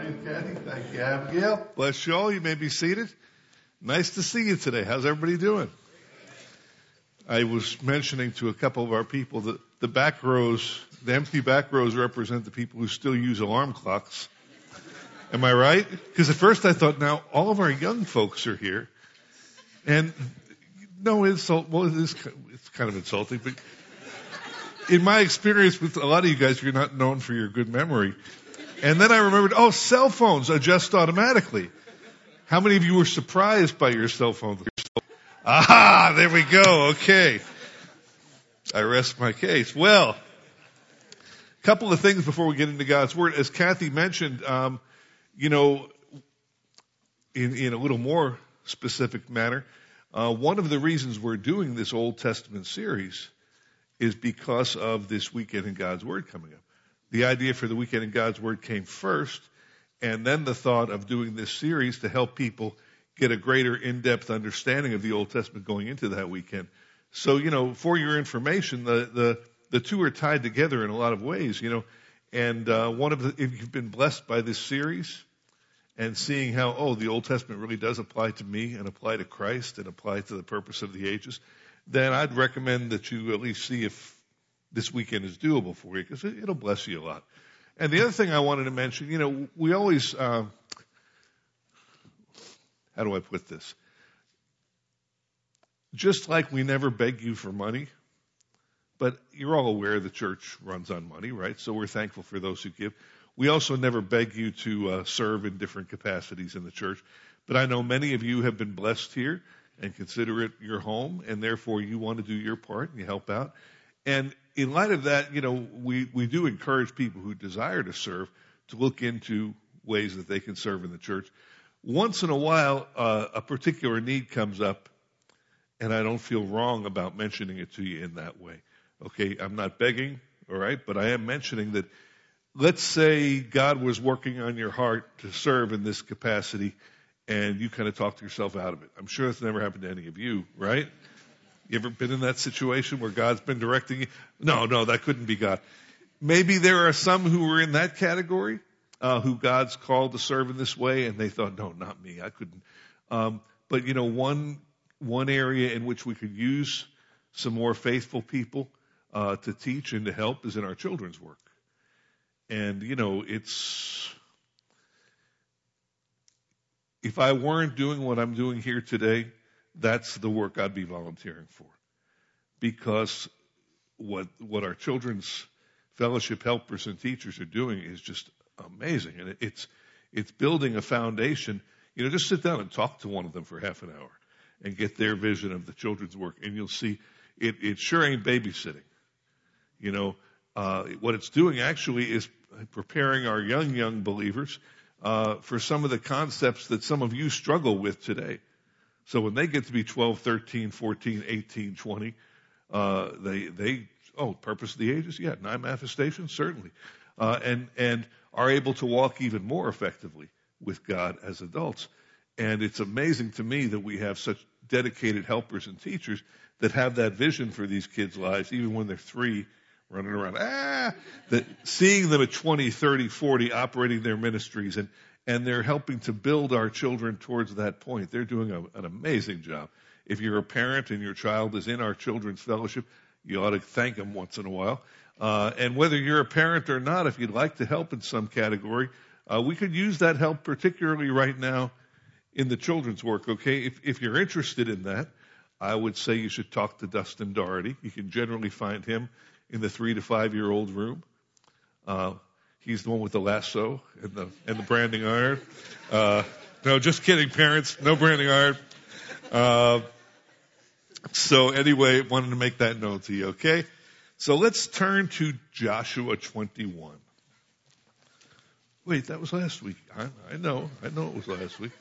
Kathy. Thank you, Abigail. Bless you all. You may be seated. Nice to see you today. How's everybody doing? I was mentioning to a couple of our people that the back rows, the empty back rows represent the people who still use alarm clocks. Am I right? Because at first I thought, now all of our young folks are here. And no insult, well, it's kind of insulting, but in my experience with a lot of you guys, you're not known for your good memory. And then I remembered, cell phones adjust automatically. How many of you were surprised by your cell phone? Aha, there we go. Okay. I rest my case. Well, a couple of things before we get into God's Word. As Kathy mentioned, in a little more specific manner, one of the reasons we're doing this Old Testament series is because of this Weekend in God's Word coming up. The idea for the Weekend in God's Word came first, and then the thought of doing this series to help people get a greater in-depth understanding of the Old Testament going into that weekend. So, for your information, the two are tied together in a lot of ways, and if you've been blessed by this series and seeing how, the Old Testament really does apply to me and apply to Christ and apply to the purpose of the ages, then I'd recommend that you at least see if this weekend is doable for you, because it'll bless you a lot. And the other thing I wanted to mention, we always, how do I put this? Just like we never beg you for money, but you're all aware the church runs on money, right? So we're thankful for those who give. We also never beg you to serve in different capacities in the church. But I know many of you have been blessed here and consider it your home, and therefore you want to do your part and you help out. And in light of that, we do encourage people who desire to serve to look into ways that they can serve in the church. Once in a while, a particular need comes up, and I don't feel wrong about mentioning it to you in that way. Okay, I'm not begging, all right, but I am mentioning that, let's say God was working on your heart to serve in this capacity, and you kind of talked yourself out of it. I'm sure that's never happened to any of you, right? You ever been in that situation where God's been directing you? No, that couldn't be God. Maybe there are some who were in that category, who God's called to serve in this way, and they thought, no, not me, I couldn't. But one area in which we could use some more faithful people to teach and to help is in our children's work. And, if I weren't doing what I'm doing here today, that's the work I'd be volunteering for. Because what our children's fellowship helpers and teachers are doing is just amazing. And it's building a foundation. Just sit down and talk to one of them for half an hour and get their vision of the children's work. And you'll see it sure ain't babysitting. What it's doing actually is preparing our young believers for some of the concepts that some of you struggle with today. So when they get to be 12, 13, 14, 18, 20, purpose of the ages? Yeah, 9 manifestations, certainly. And are able to walk even more effectively with God as adults. And it's amazing to me that we have such dedicated helpers and teachers that have that vision for these kids' lives, even when they're 3, running around, that seeing them at 20, 30, 40, operating their ministries, and they're helping to build our children towards that point. They're doing an amazing job. If you're a parent and your child is in our children's fellowship, you ought to thank them once in a while. And whether you're a parent or not, if you'd like to help in some category, we could use that help, particularly right now in the children's work, okay? If you're interested in that, I would say you should talk to Dustin Doherty. You can generally find him in the 3 to 5 year old room. He's the one with the lasso and the branding iron. No, just kidding, parents. No branding iron. So anyway, wanted to make that known to you, okay? So let's turn to Joshua 21. Wait, that was last week. I know it was last week.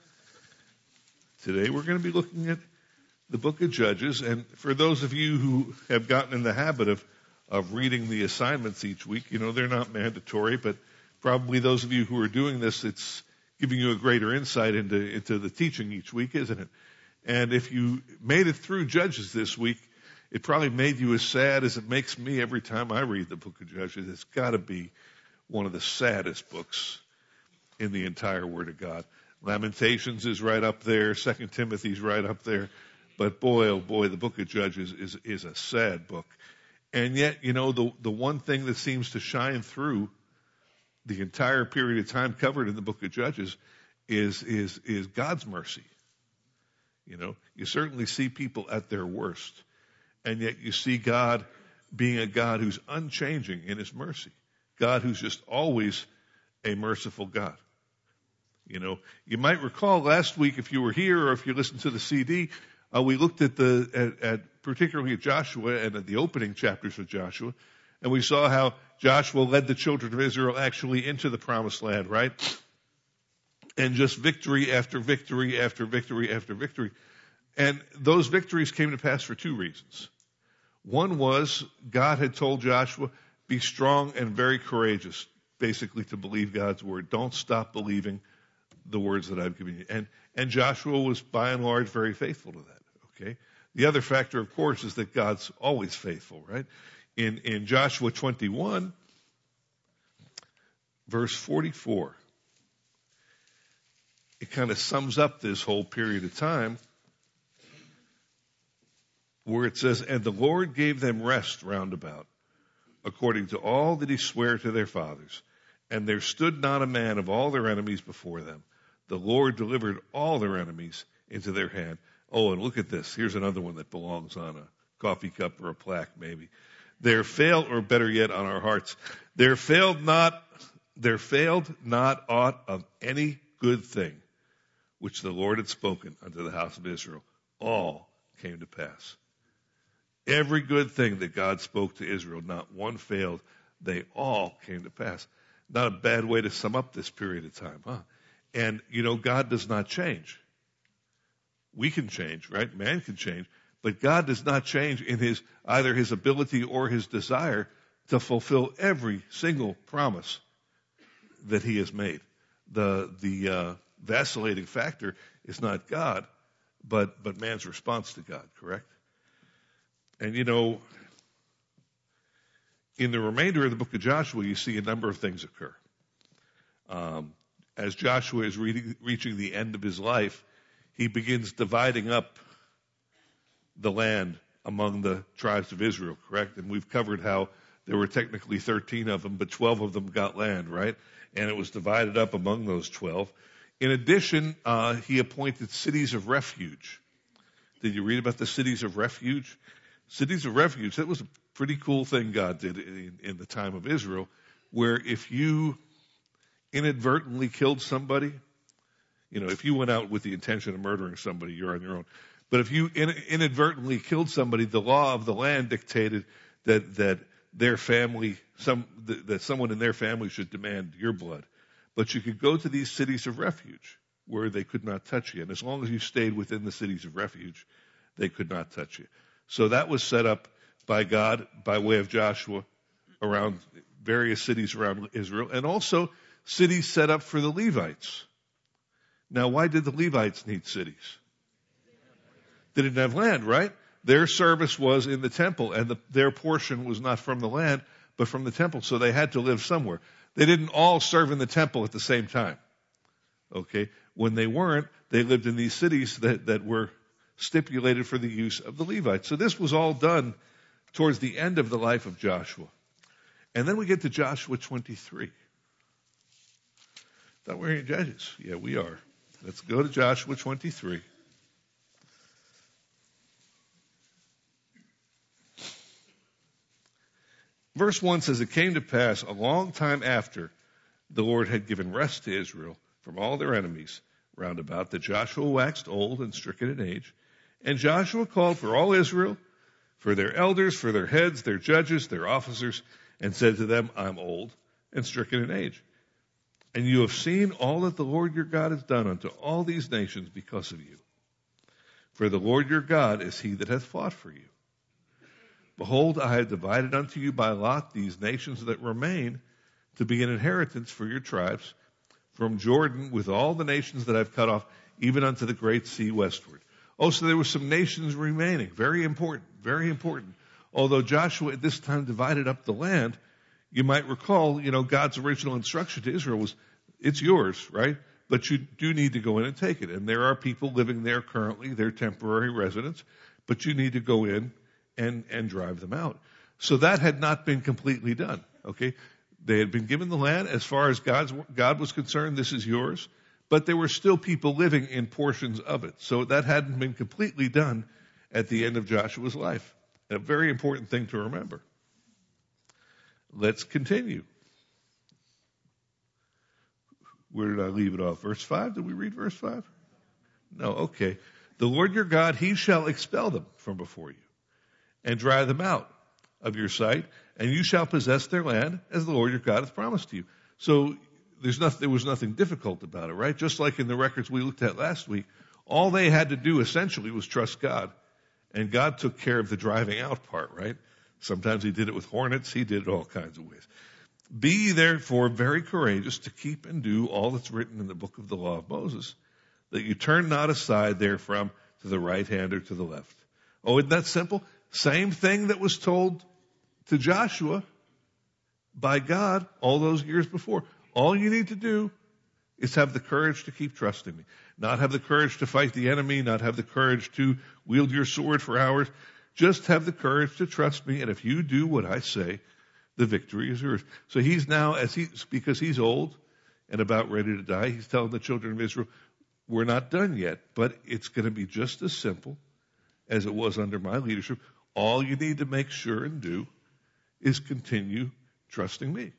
Today we're going to be looking at the book of Judges. And for those of you who have gotten in the habit of reading the assignments each week, they're not mandatory, but probably those of you who are doing this, it's giving you a greater insight into the teaching each week, isn't it? And if you made it through Judges this week, it probably made you as sad as it makes me every time I read the book of Judges. It's got to be one of the saddest books in the entire Word of God. Lamentations is right up there. 2 Timothy's right up there. But boy, oh boy, the book of Judges is a sad book. And yet, the one thing that seems to shine through the entire period of time covered in the book of Judges is God's mercy. You certainly see people at their worst, and yet you see God being a God who's unchanging in his mercy. God who's just always a merciful God. You might recall last week, if you were here or if you listened to the CD, we looked at particularly at Joshua and at the opening chapters of Joshua, and we saw how Joshua led the children of Israel actually into the promised land, right? And just victory after victory after victory after victory. And those victories came to pass for two reasons. One was God had told Joshua, be strong and very courageous, basically to believe God's word. Don't stop believing the words that I've given you. And Joshua was by and large very faithful to that. Okay. The other factor, of course, is that God's always faithful, right? In Joshua 21, verse 44, it kind of sums up this whole period of time where it says, and the Lord gave them rest round about, according to all that he sware to their fathers. And there stood not a man of all their enemies before them. The Lord delivered all their enemies into their hand. Oh, and look at this. Here's another one that belongs on a coffee cup or a plaque, maybe. There failed, or better yet, on our hearts. There failed not aught of any good thing which the Lord had spoken unto the house of Israel. All came to pass. Every good thing that God spoke to Israel, not one failed. They all came to pass. Not a bad way to sum up this period of time, huh? And, God does not change. We can change, right? Man can change. But God does not change in either his ability or his desire to fulfill every single promise that he has made. The vacillating factor is not God, but man's response to God, correct? And in the remainder of the book of Joshua, you see a number of things occur. As Joshua is reaching the end of his life, he begins dividing up the land among the tribes of Israel, correct? And we've covered how there were technically 13 of them, but 12 of them got land, right? And it was divided up among those 12. In addition, he appointed cities of refuge. Did you read about the cities of refuge? Cities of refuge, that was a pretty cool thing God did in the time of Israel, where if you inadvertently killed somebody, if you went out with the intention of murdering somebody, you're on your own. But if you inadvertently killed somebody, the law of the land dictated that their family, that someone in their family should demand your blood. But you could go to these cities of refuge where they could not touch you. And as long as you stayed within the cities of refuge, they could not touch you. So that was set up by God by way of Joshua around various cities around Israel, and also cities set up for the Levites. Now, why did the Levites need cities? They didn't have land, right? Their service was in the temple, and their portion was not from the land, but from the temple, so they had to live somewhere. They didn't all serve in the temple at the same time. Okay? When they weren't, they lived in these cities that were stipulated for the use of the Levites. So this was all done towards the end of the life of Joshua. And then we get to Joshua 23. Thought we were in Judges. Yeah, we are. Let's go to Joshua 23. Verse 1 says, it came to pass a long time after the Lord had given rest to Israel from all their enemies round about, that Joshua waxed old and stricken in age. And Joshua called for all Israel, for their elders, for their heads, their judges, their officers, and said to them, I'm old and stricken in age. And you have seen all that the Lord your God has done unto all these nations because of you. For the Lord your God is he that hath fought for you. Behold, I have divided unto you by lot these nations that remain to be an inheritance for your tribes, from Jordan with all the nations that I've cut off, even unto the great sea westward. Oh, so there were some nations remaining. Very important, very important. Although Joshua at this time divided up the land, you might recall, God's original instruction to Israel was, It's yours, right? But you do need to go in and take it. And there are people living there currently. They're temporary residents. But you need to go in and drive them out. So that had not been completely done, okay? They had been given the land. As far as God was concerned, this is yours. But there were still people living in portions of it. So that hadn't been completely done at the end of Joshua's life. A very important thing to remember. Let's continue. Where did I leave it off? Verse 5? Did we read verse 5? No, okay. The Lord your God, he shall expel them from before you and drive them out of your sight, and you shall possess their land as the Lord your God hath promised to you. So there was nothing difficult about it, right? Just like in the records we looked at last week, all they had to do essentially was trust God. And God took care of the driving out part, right? Sometimes he did it with hornets. He did it all kinds of ways. Be ye therefore very courageous to keep and do all that's written in the book of the law of Moses, that you turn not aside therefrom to the right hand or to the left. Oh, isn't that simple? Same thing that was told to Joshua by God all those years before. All you need to do is have the courage to keep trusting me. Not have the courage to fight the enemy, not have the courage to wield your sword for hours. Just have the courage to trust me, and if you do what I say, the victory is yours. So he's now, because he's old and about ready to die, he's telling the children of Israel, we're not done yet, but it's going to be just as simple as it was under my leadership. All you need to make sure and do is continue trusting me.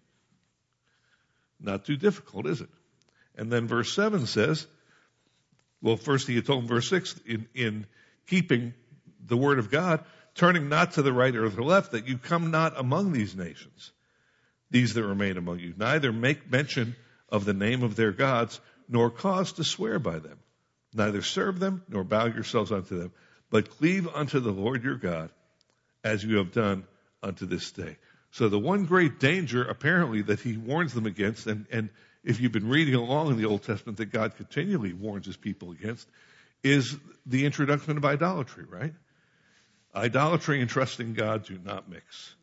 Not too difficult, is it? And then verse 7 says, well, first he had told him, verse 6, in keeping the word of God, turning not to the right or the left, that you come not among these nations, these that remain among you, neither make mention of the name of their gods, nor cause to swear by them, neither serve them, nor bow yourselves unto them, but cleave unto the Lord your God, as you have done unto this day. So the one great danger, apparently, that he warns them against, and if you've been reading along in the Old Testament that God continually warns his people against, is the introduction of idolatry, right? Idolatry and trusting God do not mix.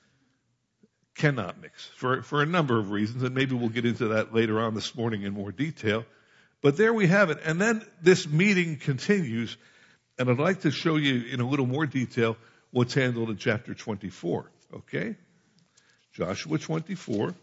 Cannot mix for a number of reasons, and maybe we'll get into that later on this morning in more detail. But there we have it. And then this meeting continues, and I'd like to show you in a little more detail what's handled in chapter 24. Okay? Joshua 24.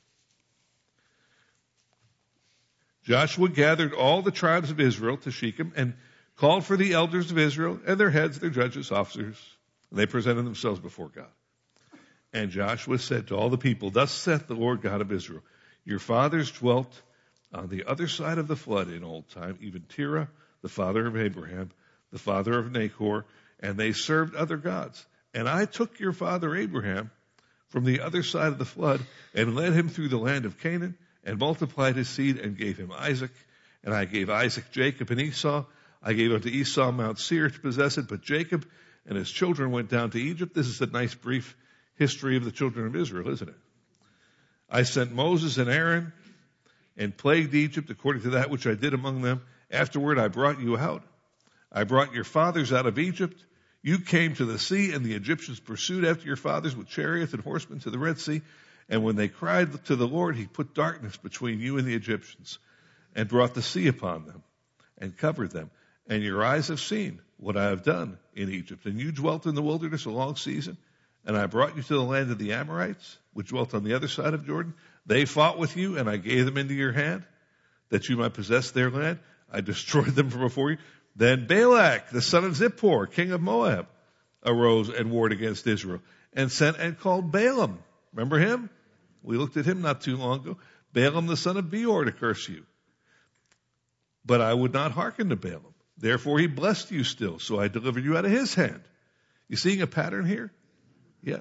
Joshua gathered all the tribes of Israel to Shechem and called for the elders of Israel and their heads, their judges, officers. And they presented themselves before God. And Joshua said to all the people, thus saith the Lord God of Israel, your fathers dwelt on the other side of the flood in old time, even Terah, the father of Abraham, the father of Nahor, and they served other gods. And I took your father Abraham from the other side of the flood and led him through the land of Canaan and multiplied his seed and gave him Isaac. And I gave Isaac Jacob and Esau. I gave unto Esau Mount Seir to possess it, but Jacob and his children went down to Egypt. This is a nice brief history of the children of Israel, isn't it? I sent Moses and Aaron and plagued Egypt according to that which I did among them. Afterward I brought you out. I brought your fathers out of Egypt. You came to the sea, and the Egyptians pursued after your fathers with chariots and horsemen to the Red Sea. And when they cried to the Lord, he put darkness between you and the Egyptians and brought the sea upon them and covered them. And your eyes have seen what I have done in Egypt. And you dwelt in the wilderness a long season. And I brought you to the land of the Amorites, which dwelt on the other side of Jordan. They fought with you, and I gave them into your hand, that you might possess their land. I destroyed them from before you. Then Balak, the son of Zippor, king of Moab, arose and warred against Israel, and sent and called Balaam. Remember him? We looked at him not too long ago. Balaam, the son of Beor, to curse you. But I would not hearken to Balaam. Therefore he blessed you still, so I delivered you out of his hand. You seeing a pattern here? Yeah.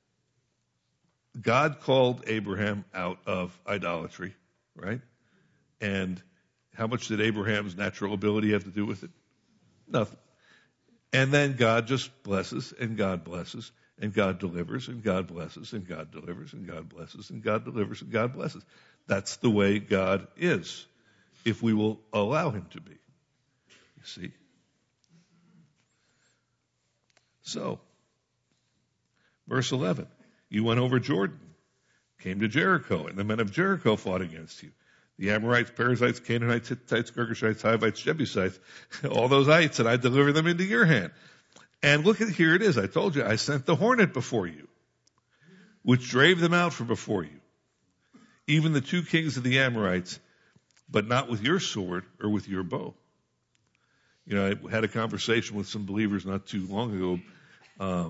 God called Abraham out of idolatry, right? And how much did Abraham's natural ability have to do with it? Nothing. And then God just blesses, and God blesses, and God delivers, and God blesses, and God delivers, and God blesses, and God delivers, and God blesses. That's the way God is, if we will allow him to be. You see? So, verse 11, you went over Jordan, came to Jericho, and the men of Jericho fought against you. The Amorites, Perizzites, Canaanites, Hittites, Girgashites, Hivites, Jebusites, all those ites, and I deliver them into your hand. And look at, here it is. I told you, I sent the hornet before you, which drave them out from before you. Even the 2 kings of the Amorites, but not with your sword or with your bow. You know, I had a conversation with some believers not too long ago.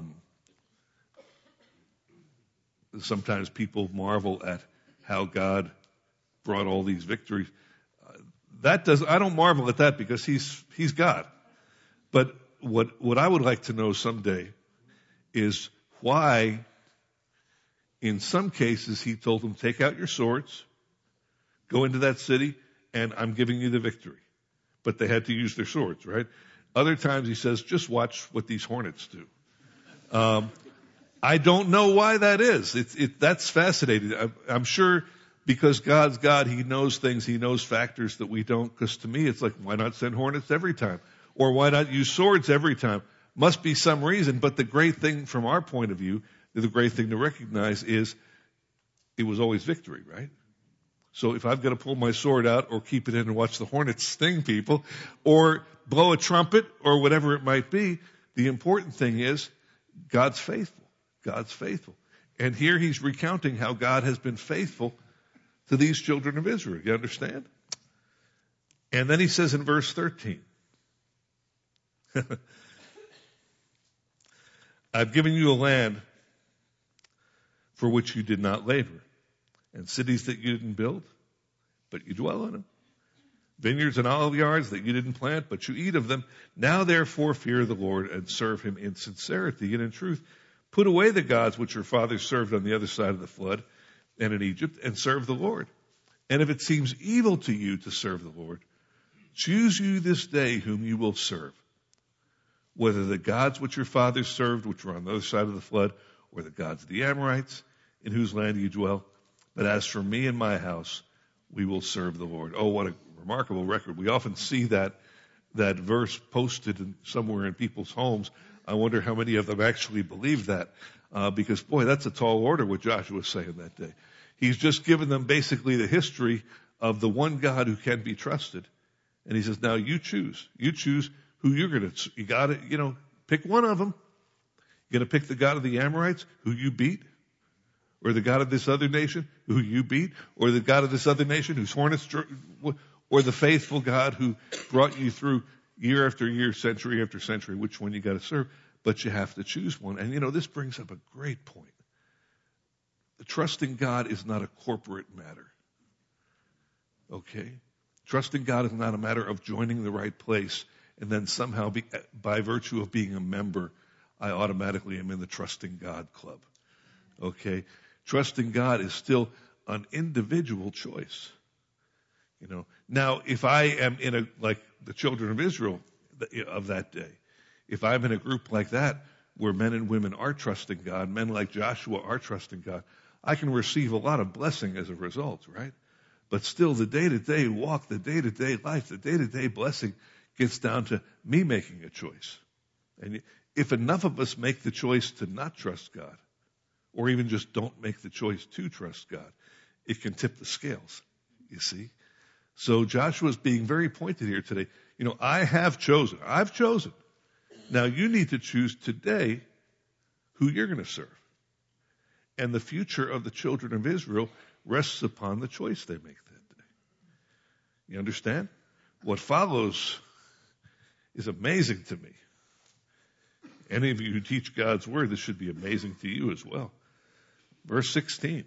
Sometimes people marvel at how God brought all these victories. I don't marvel at that because he's God. But what I would like to know someday is why, in some cases, he told them, take out your swords, go into that city, and I'm giving you the victory. But they had to use their swords, right? Other times he says, just watch what these hornets do. I don't know why that is. That's fascinating. I'm sure because God's God, he knows things, he knows factors that we don't. Because to me, it's like, why not send hornets every time? Or why not use swords every time? Must be some reason. But the great thing from our point of view, the great thing to recognize is it was always victory, right? So if I've got to pull my sword out or keep it in and watch the hornets sting people or blow a trumpet or whatever it might be, the important thing is God's faithful. God's faithful. And here he's recounting how God has been faithful to these children of Israel. You understand? And then he says in verse 13, I've given you a land for which you did not labor, and cities that you didn't build, but you dwell in them. Vineyards and olive yards that you didn't plant, but you eat of them. Now therefore fear the Lord and serve him in sincerity and in truth. Put away the gods which your fathers served on the other side of the flood and in Egypt, and serve the Lord. And if it seems evil to you to serve the Lord, choose you this day whom you will serve, whether the gods which your fathers served, which were on the other side of the flood, or the gods of the Amorites, in whose land you dwell. But as for me and my house, we will serve the Lord. Oh, what a remarkable record. We often see that verse posted somewhere in people's homes. I wonder how many of them actually believe that, because, boy, that's a tall order what Joshua was saying that day. He's just given them basically the history of the one God who can be trusted. And he says, now you choose. You choose who you're going to, you got to, pick one of them. You're going to pick the God of the Amorites, who you beat, or the God of this other nation, who you beat, or the God of this other nation, whose hornets, or the faithful God who brought you through year after year, century after century, which one you got to serve. But you have to choose one. And, this brings up a great point. Trusting God is not a corporate matter. Okay? Trusting God is not a matter of joining the right place and then somehow, by virtue of being a member, I automatically am in the Trusting God club. Okay? Trusting God is still an individual choice. Now, if I am like the children of Israel of that day, if I'm in a group like that where men and women are trusting God, men like Joshua are trusting God, I can receive a lot of blessing as a result, right? But still, the day-to-day walk, the day-to-day life, the day-to-day blessing gets down to me making a choice. And if enough of us make the choice to not trust God, or even just don't make the choice to trust God, it can tip the scales, you see? So Joshua's being very pointed here today. I've chosen. Now you need to choose today who you're going to serve. And the future of the children of Israel rests upon the choice they make that day. You understand? What follows is amazing to me. Any of you who teach God's word, this should be amazing to you as well. Verse 16.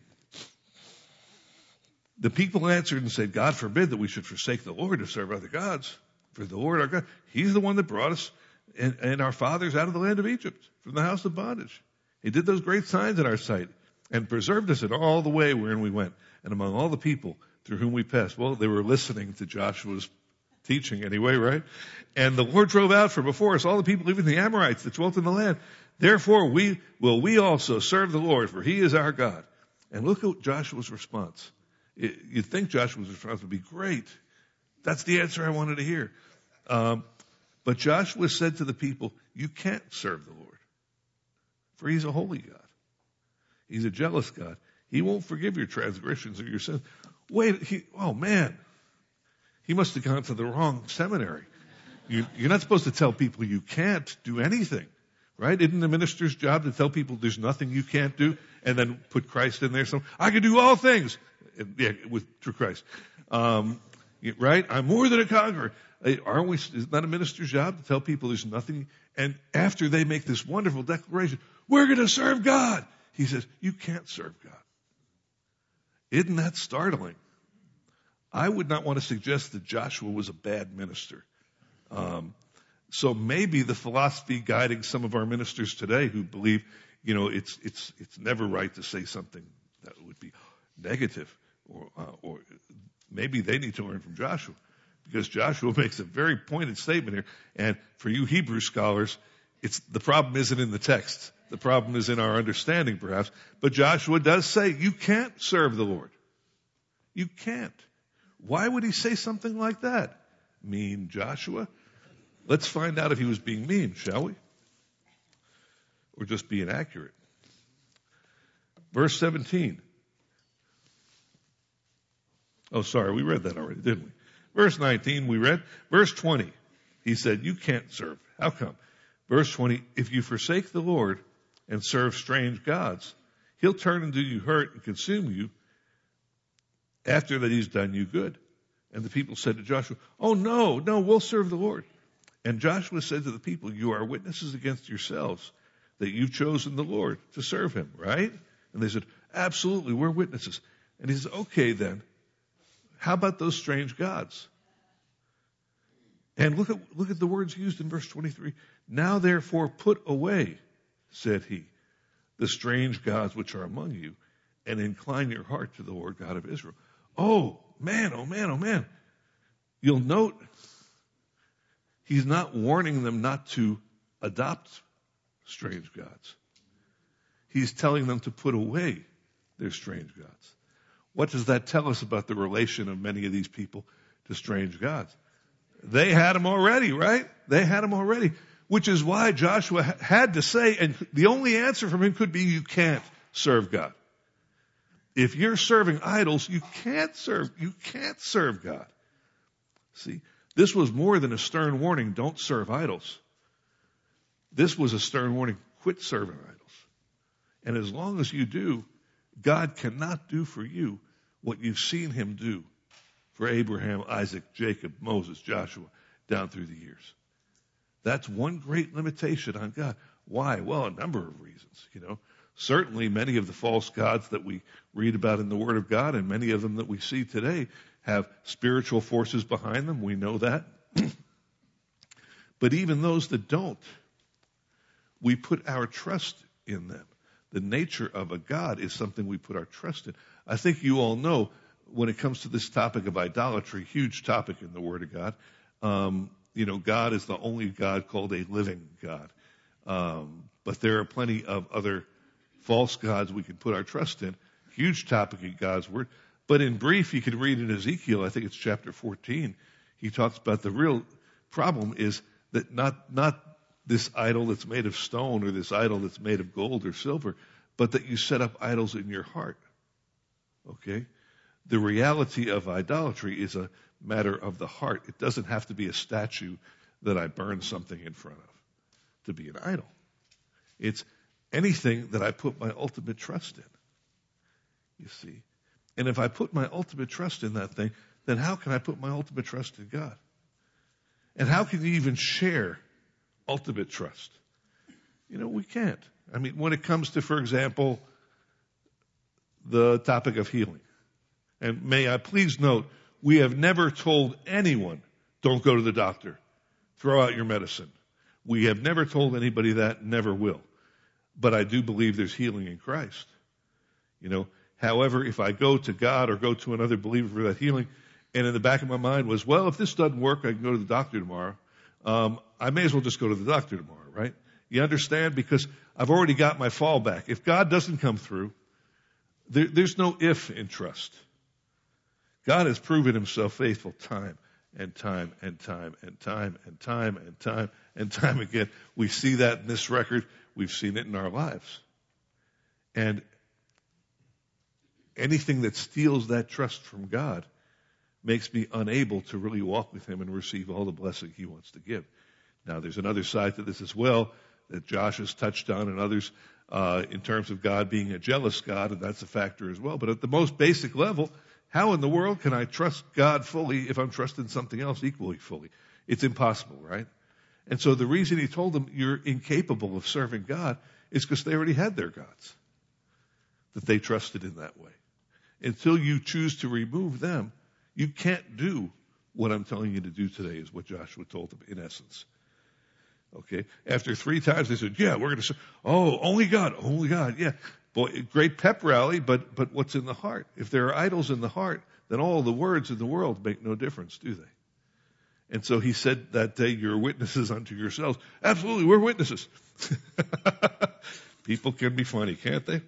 The people answered and said, God forbid that we should forsake the Lord to serve other gods. For the Lord our God, he's the one that brought us and our fathers out of the land of Egypt, from the house of bondage. He did those great signs in our sight and preserved us in all the way wherein we went and among all the people through whom we passed. Well, they were listening to Joshua's teaching anyway, right? And the Lord drove out from before us all the people, even the Amorites that dwelt in the land. Therefore we also serve the Lord, for he is our God. And look at Joshua's response. You'd think Joshua's response would be great. That's the answer I wanted to hear. But Joshua said to the people, you can't serve the Lord, for he's a holy God. He's a jealous God. He won't forgive your transgressions or your sins. oh man, he must have gone to the wrong seminary. You're not supposed to tell people you can't do anything, right? Isn't the minister's job to tell people there's nothing you can't do and then put Christ in there? So I can do all things, through Christ. Right? I'm more than a conqueror. Isn't that a minister's job to tell people there's nothing? And after they make this wonderful declaration, we're going to serve God. He says, you can't serve God. Isn't that startling? I would not want to suggest that Joshua was a bad minister. So maybe the philosophy guiding some of our ministers today who believe, it's never right to say something that would be negative, or maybe they need to learn from Joshua, because Joshua makes a very pointed statement here. And for you Hebrew scholars, the problem isn't in the text. The problem is in our understanding, perhaps. But Joshua does say, you can't serve the Lord. You can't. Why would he say something like that? Mean Joshua? Let's find out if he was being mean, shall we? Or just being accurate. Verse 17. Oh, sorry, we read that already, didn't we? Verse 19 we read. Verse 20, he said, you can't serve. How come? Verse 20, if you forsake the Lord and serve strange gods, he'll turn and do you hurt and consume you after that he's done you good. And the people said to Joshua, oh, no, we'll serve the Lord. And Joshua said to the people, you are witnesses against yourselves that you've chosen the Lord to serve him, right? And they said, absolutely, we're witnesses. And he says, okay then, how about those strange gods? And look at the words used in verse 23. Now therefore put away, said he, the strange gods which are among you, and incline your heart to the Lord God of Israel. Oh man, oh man, oh man. You'll note he's not warning them not to adopt strange gods. He's telling them to put away their strange gods. What does that tell us about the relation of many of these people to strange gods? They had them already, right? They had them already. Which is why Joshua had to say, and the only answer from him could be, you can't serve God. If you're serving idols, you can't serve God. See, this was more than a stern warning, don't serve idols. This was a stern warning, quit serving idols. And as long as you do, God cannot do for you what you've seen him do for Abraham, Isaac, Jacob, Moses, Joshua, down through the years. That's one great limitation on God. Why? Well, a number of reasons, Certainly many of the false gods that we read about in the Word of God, and many of them that we see today, have spiritual forces behind them. We know that. But even those that don't, we put our trust in them. The nature of a God is something we put our trust in. I think you all know, when it comes to this topic of idolatry, huge topic in the Word of God, God is the only God called a living God. But there are plenty of other false gods we can put our trust in. Huge topic in God's Word. But in brief, you can read in Ezekiel, I think it's chapter 14, he talks about the real problem is that not this idol that's made of stone or this idol that's made of gold or silver, but that you set up idols in your heart. Okay? The reality of idolatry is a matter of the heart. It doesn't have to be a statue that I burn something in front of to be an idol. It's anything that I put my ultimate trust in. You see? And if I put my ultimate trust in that thing, then how can I put my ultimate trust in God? And how can you even share ultimate trust? We can't. I mean, when it comes to, for example, the topic of healing. And may I please note, we have never told anyone, don't go to the doctor. Throw out your medicine. We have never told anybody that, never will. But I do believe there's healing in Christ. However, if I go to God or go to another believer for that healing, and in the back of my mind was, well, if this doesn't work, I can go to the doctor tomorrow. I may as well just go to the doctor tomorrow, right? You understand? Because I've already got my fallback. If God doesn't come through, there's no if in trust. God has proven himself faithful time and time and time and time and time and time and time again. We see that in this record. We've seen it in our lives. And anything that steals that trust from God makes me unable to really walk with him and receive all the blessing he wants to give. Now, there's another side to this as well that Josh has touched on and others in terms of God being a jealous God, and that's a factor as well. But at the most basic level, how in the world can I trust God fully if I'm trusting something else equally fully? It's impossible, right? And so the reason he told them you're incapable of serving God is because they already had their gods that they trusted in that way. Until you choose to remove them, you can't do what I'm telling you to do today, is what Joshua told them in essence. Okay? After 3 times they said, yeah, we're going to say, oh, only God, yeah. Boy, great pep rally, but what's in the heart? If there are idols in the heart, then all the words in the world make no difference, do they? And so he said that day, you're witnesses unto yourselves. Absolutely, we're witnesses. People can be funny, can't they?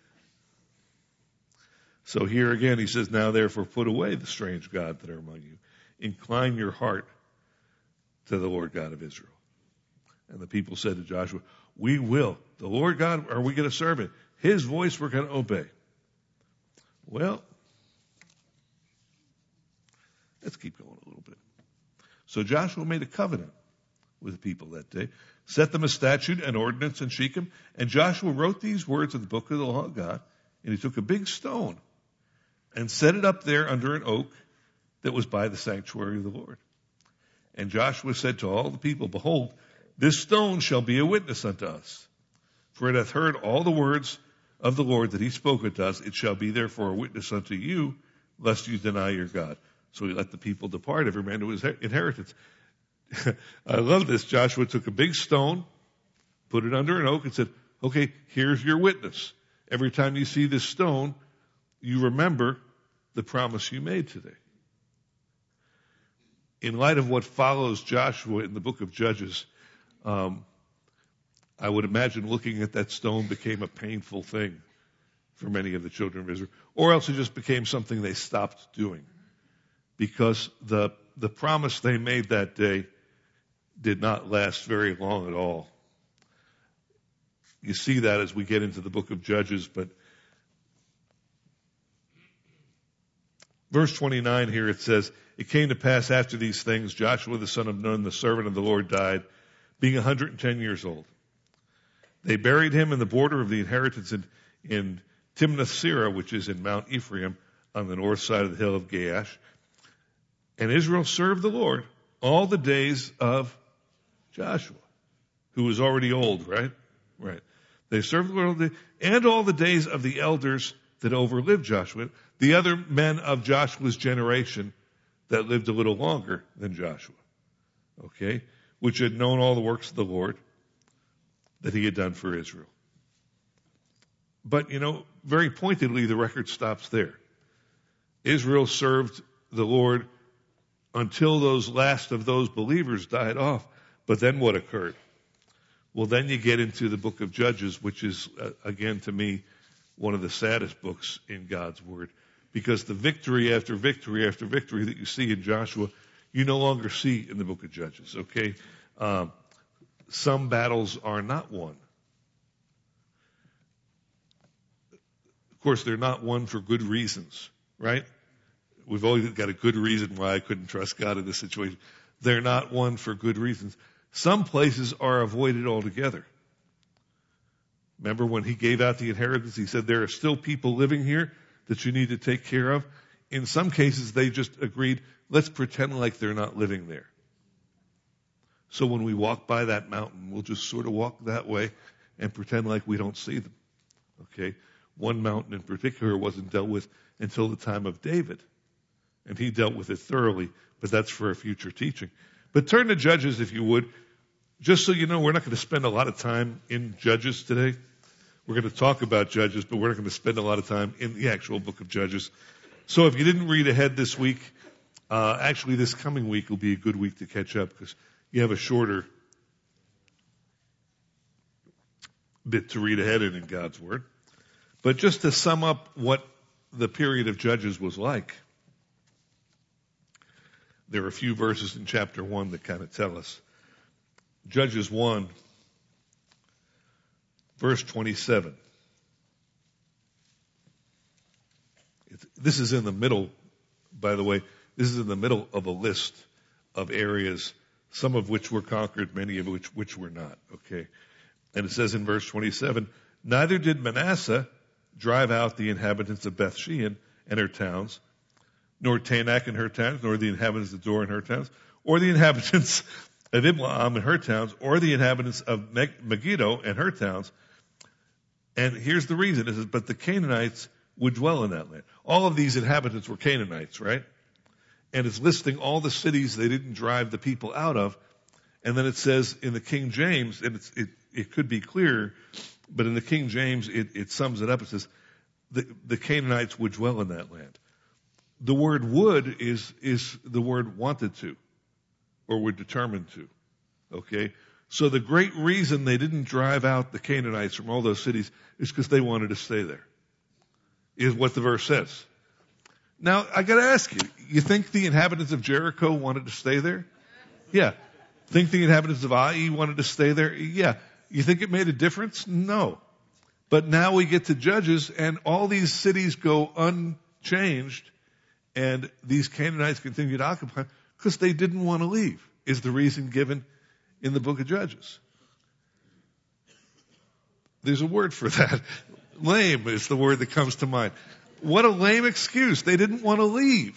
So here again, he says, now therefore put away the strange God that are among you. Incline your heart to the Lord God of Israel. And the people said to Joshua, we will. The Lord God, are we going to serve him? His voice we're going to obey. Well, let's keep going a little bit. So Joshua made a covenant with the people that day, set them a statute and ordinance in Shechem, and Joshua wrote these words in the book of the law of God, and he took a big stone and set it up there under an oak that was by the sanctuary of the Lord. And Joshua said to all the people, behold, this stone shall be a witness unto us, for it hath heard all the words of the Lord that he spoke unto us. It shall be therefore a witness unto you, lest you deny your God. So he let the people depart, every man to his inheritance. I love this. Joshua took a big stone, put it under an oak, and said, okay, here's your witness. Every time you see this stone, you remember the promise you made today. In light of what follows Joshua in the book of Judges, I would imagine looking at that stone became a painful thing for many of the children of Israel, or else it just became something they stopped doing, because the promise they made that day did not last very long at all. You see that as we get into the book of Judges, but verse 29 here, it says, it came to pass after these things, Joshua the son of Nun, the servant of the Lord, died, being 110 years old. They buried him in the border of the inheritance in Timnath-Serah, which is in Mount Ephraim, on the north side of the hill of Gaash. And Israel served the Lord all the days of Joshua, who was already old, right? Right. They served the Lord and all the days of the elders that overlived Joshua, the other men of Joshua's generation that lived a little longer than Joshua, okay, which had known all the works of the Lord that he had done for Israel. But, very pointedly, the record stops there. Israel served the Lord until those last of those believers died off. But then what occurred? Well, then you get into the book of Judges, which is, again, to me, one of the saddest books in God's Word. Because the victory after victory after victory that you see in Joshua, you no longer see in the book of Judges, okay? Some battles are not won. Of course, they're not won for good reasons, right? We've always got a good reason why I couldn't trust God in this situation. They're not won for good reasons. Some places are avoided altogether. Remember when he gave out the inheritance, he said there are still people living here that you need to take care of. In some cases, they just agreed, let's pretend like they're not living there. So when we walk by that mountain, we'll just sort of walk that way and pretend like we don't see them. Okay? One mountain in particular wasn't dealt with until the time of David. And he dealt with it thoroughly, but that's for a future teaching. But turn to Judges, if you would. Just so you know, we're not going to spend a lot of time in Judges today. We're going to talk about Judges, but we're not going to spend a lot of time in the actual book of Judges. So if you didn't read ahead this week, actually this coming week will be a good week to catch up because you have a shorter bit to read ahead in God's Word. But just to sum up what the period of Judges was like, there are a few verses in chapter 1 that kind of tell us. Judges 1, verse 27. This is in the middle, by the way, this is in the middle of a list of areas, some of which were conquered, many of which were not, okay? And it says in verse 27, neither did Manasseh drive out the inhabitants of Bethshean and her towns, nor Tanakh and her towns, nor the inhabitants of Dor and her towns, or the inhabitants of Iblaam and her towns, or the inhabitants of Megiddo and her towns. And here's the reason, it says, but the Canaanites would dwell in that land. All of these inhabitants were Canaanites, right? And it's listing all the cities they didn't drive the people out of. And then it says in the King James, and it could be clearer, but in the King James, it sums it up. It says, the Canaanites would dwell in that land. The word would is the word wanted to, or were determined to. Okay? So the great reason they didn't drive out the Canaanites from all those cities is because they wanted to stay there, is what the verse says. Now, I gotta ask you, you think the inhabitants of Jericho wanted to stay there? Yeah. Think the inhabitants of Ai wanted to stay there? Yeah. You think it made a difference? No. But now we get to Judges, and all these cities go unchanged, and these Canaanites continue to occupy because they didn't want to leave, is the reason given in the book of Judges. There's a word for that. Lame is the word that comes to mind. What a lame excuse. They didn't want to leave.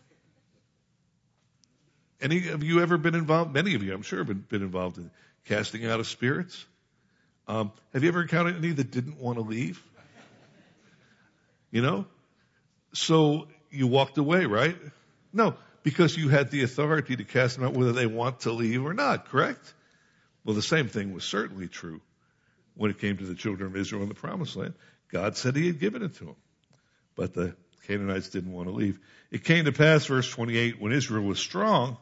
Any of you ever been involved? Many of you, I'm sure, have been involved in casting out of spirits. Have you ever encountered any that didn't want to leave? You know? So you walked away, right? No, because you had the authority to cast them out whether they want to leave or not, correct? Well, the same thing was certainly true when it came to the children of Israel in the Promised Land. God said he had given it to them. But the Canaanites didn't want to leave. It came to pass, verse 28, when Israel was strong,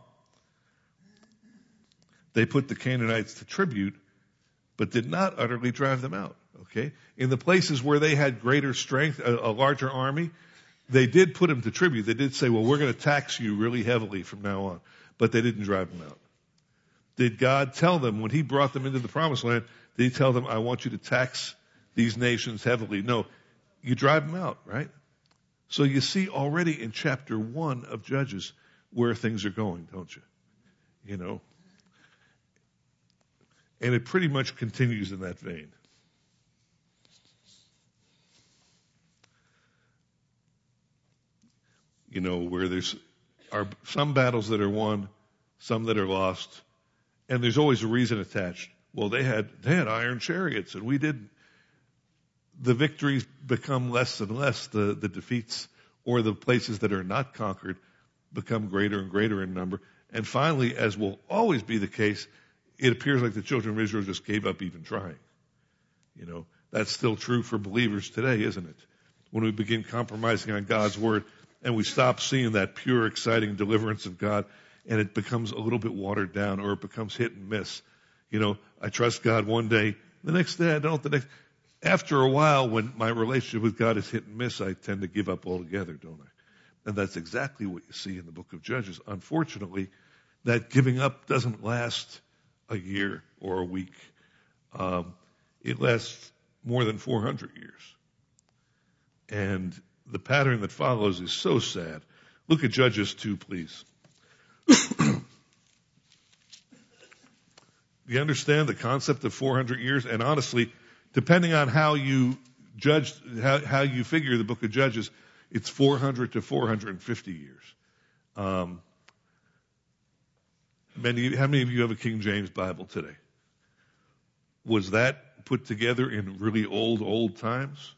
they put the Canaanites to tribute, but did not utterly drive them out. Okay? In the places where they had greater strength, a larger army, they did put them to tribute. They did say, well, we're going to tax you really heavily from now on. But they didn't drive them out. Did God tell them, when he brought them into the Promised Land, did he tell them, I want you to tax these nations heavily? No. You drive them out, right? So you see already in chapter 1 of Judges where things are going, don't you? You know? And it pretty much continues in that vein. You know, where are some battles that are won, some that are lost, and there's always a reason attached. Well, they had iron chariots and we didn't. The victories become less and less. The defeats or the places that are not conquered become greater and greater in number. And finally, as will always be the case, it appears like the children of Israel just gave up even trying. You know, that's still true for believers today, isn't it? When we begin compromising on God's word and we stop seeing that pure, exciting deliverance of God, and it becomes a little bit watered down, or it becomes hit and miss. You know, I trust God one day, the next day I don't. After a while, when my relationship with God is hit and miss, I tend to give up altogether, don't I? And that's exactly what you see in the book of Judges. Unfortunately, that giving up doesn't last a year or a week. It lasts more than 400 years. And the pattern that follows is so sad. Look at Judges 2, please. Do you understand the concept of 400 years? And honestly, depending on how you judge, how you figure the book of Judges, it's 400 to 450 years. How many of you have a King James Bible today? Was that put together in really old times?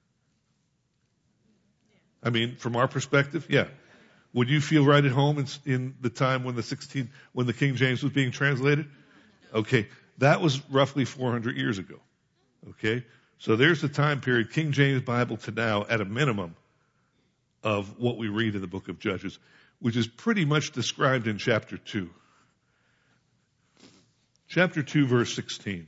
I mean, from our perspective, yeah. Would you feel right at home in the time when the King James was being translated? Okay. That was roughly 400 years ago. Okay. So there's the time period, King James Bible to now, at a minimum, of what we read in the book of Judges, which is pretty much described in chapter 2. Chapter 2, verse 16.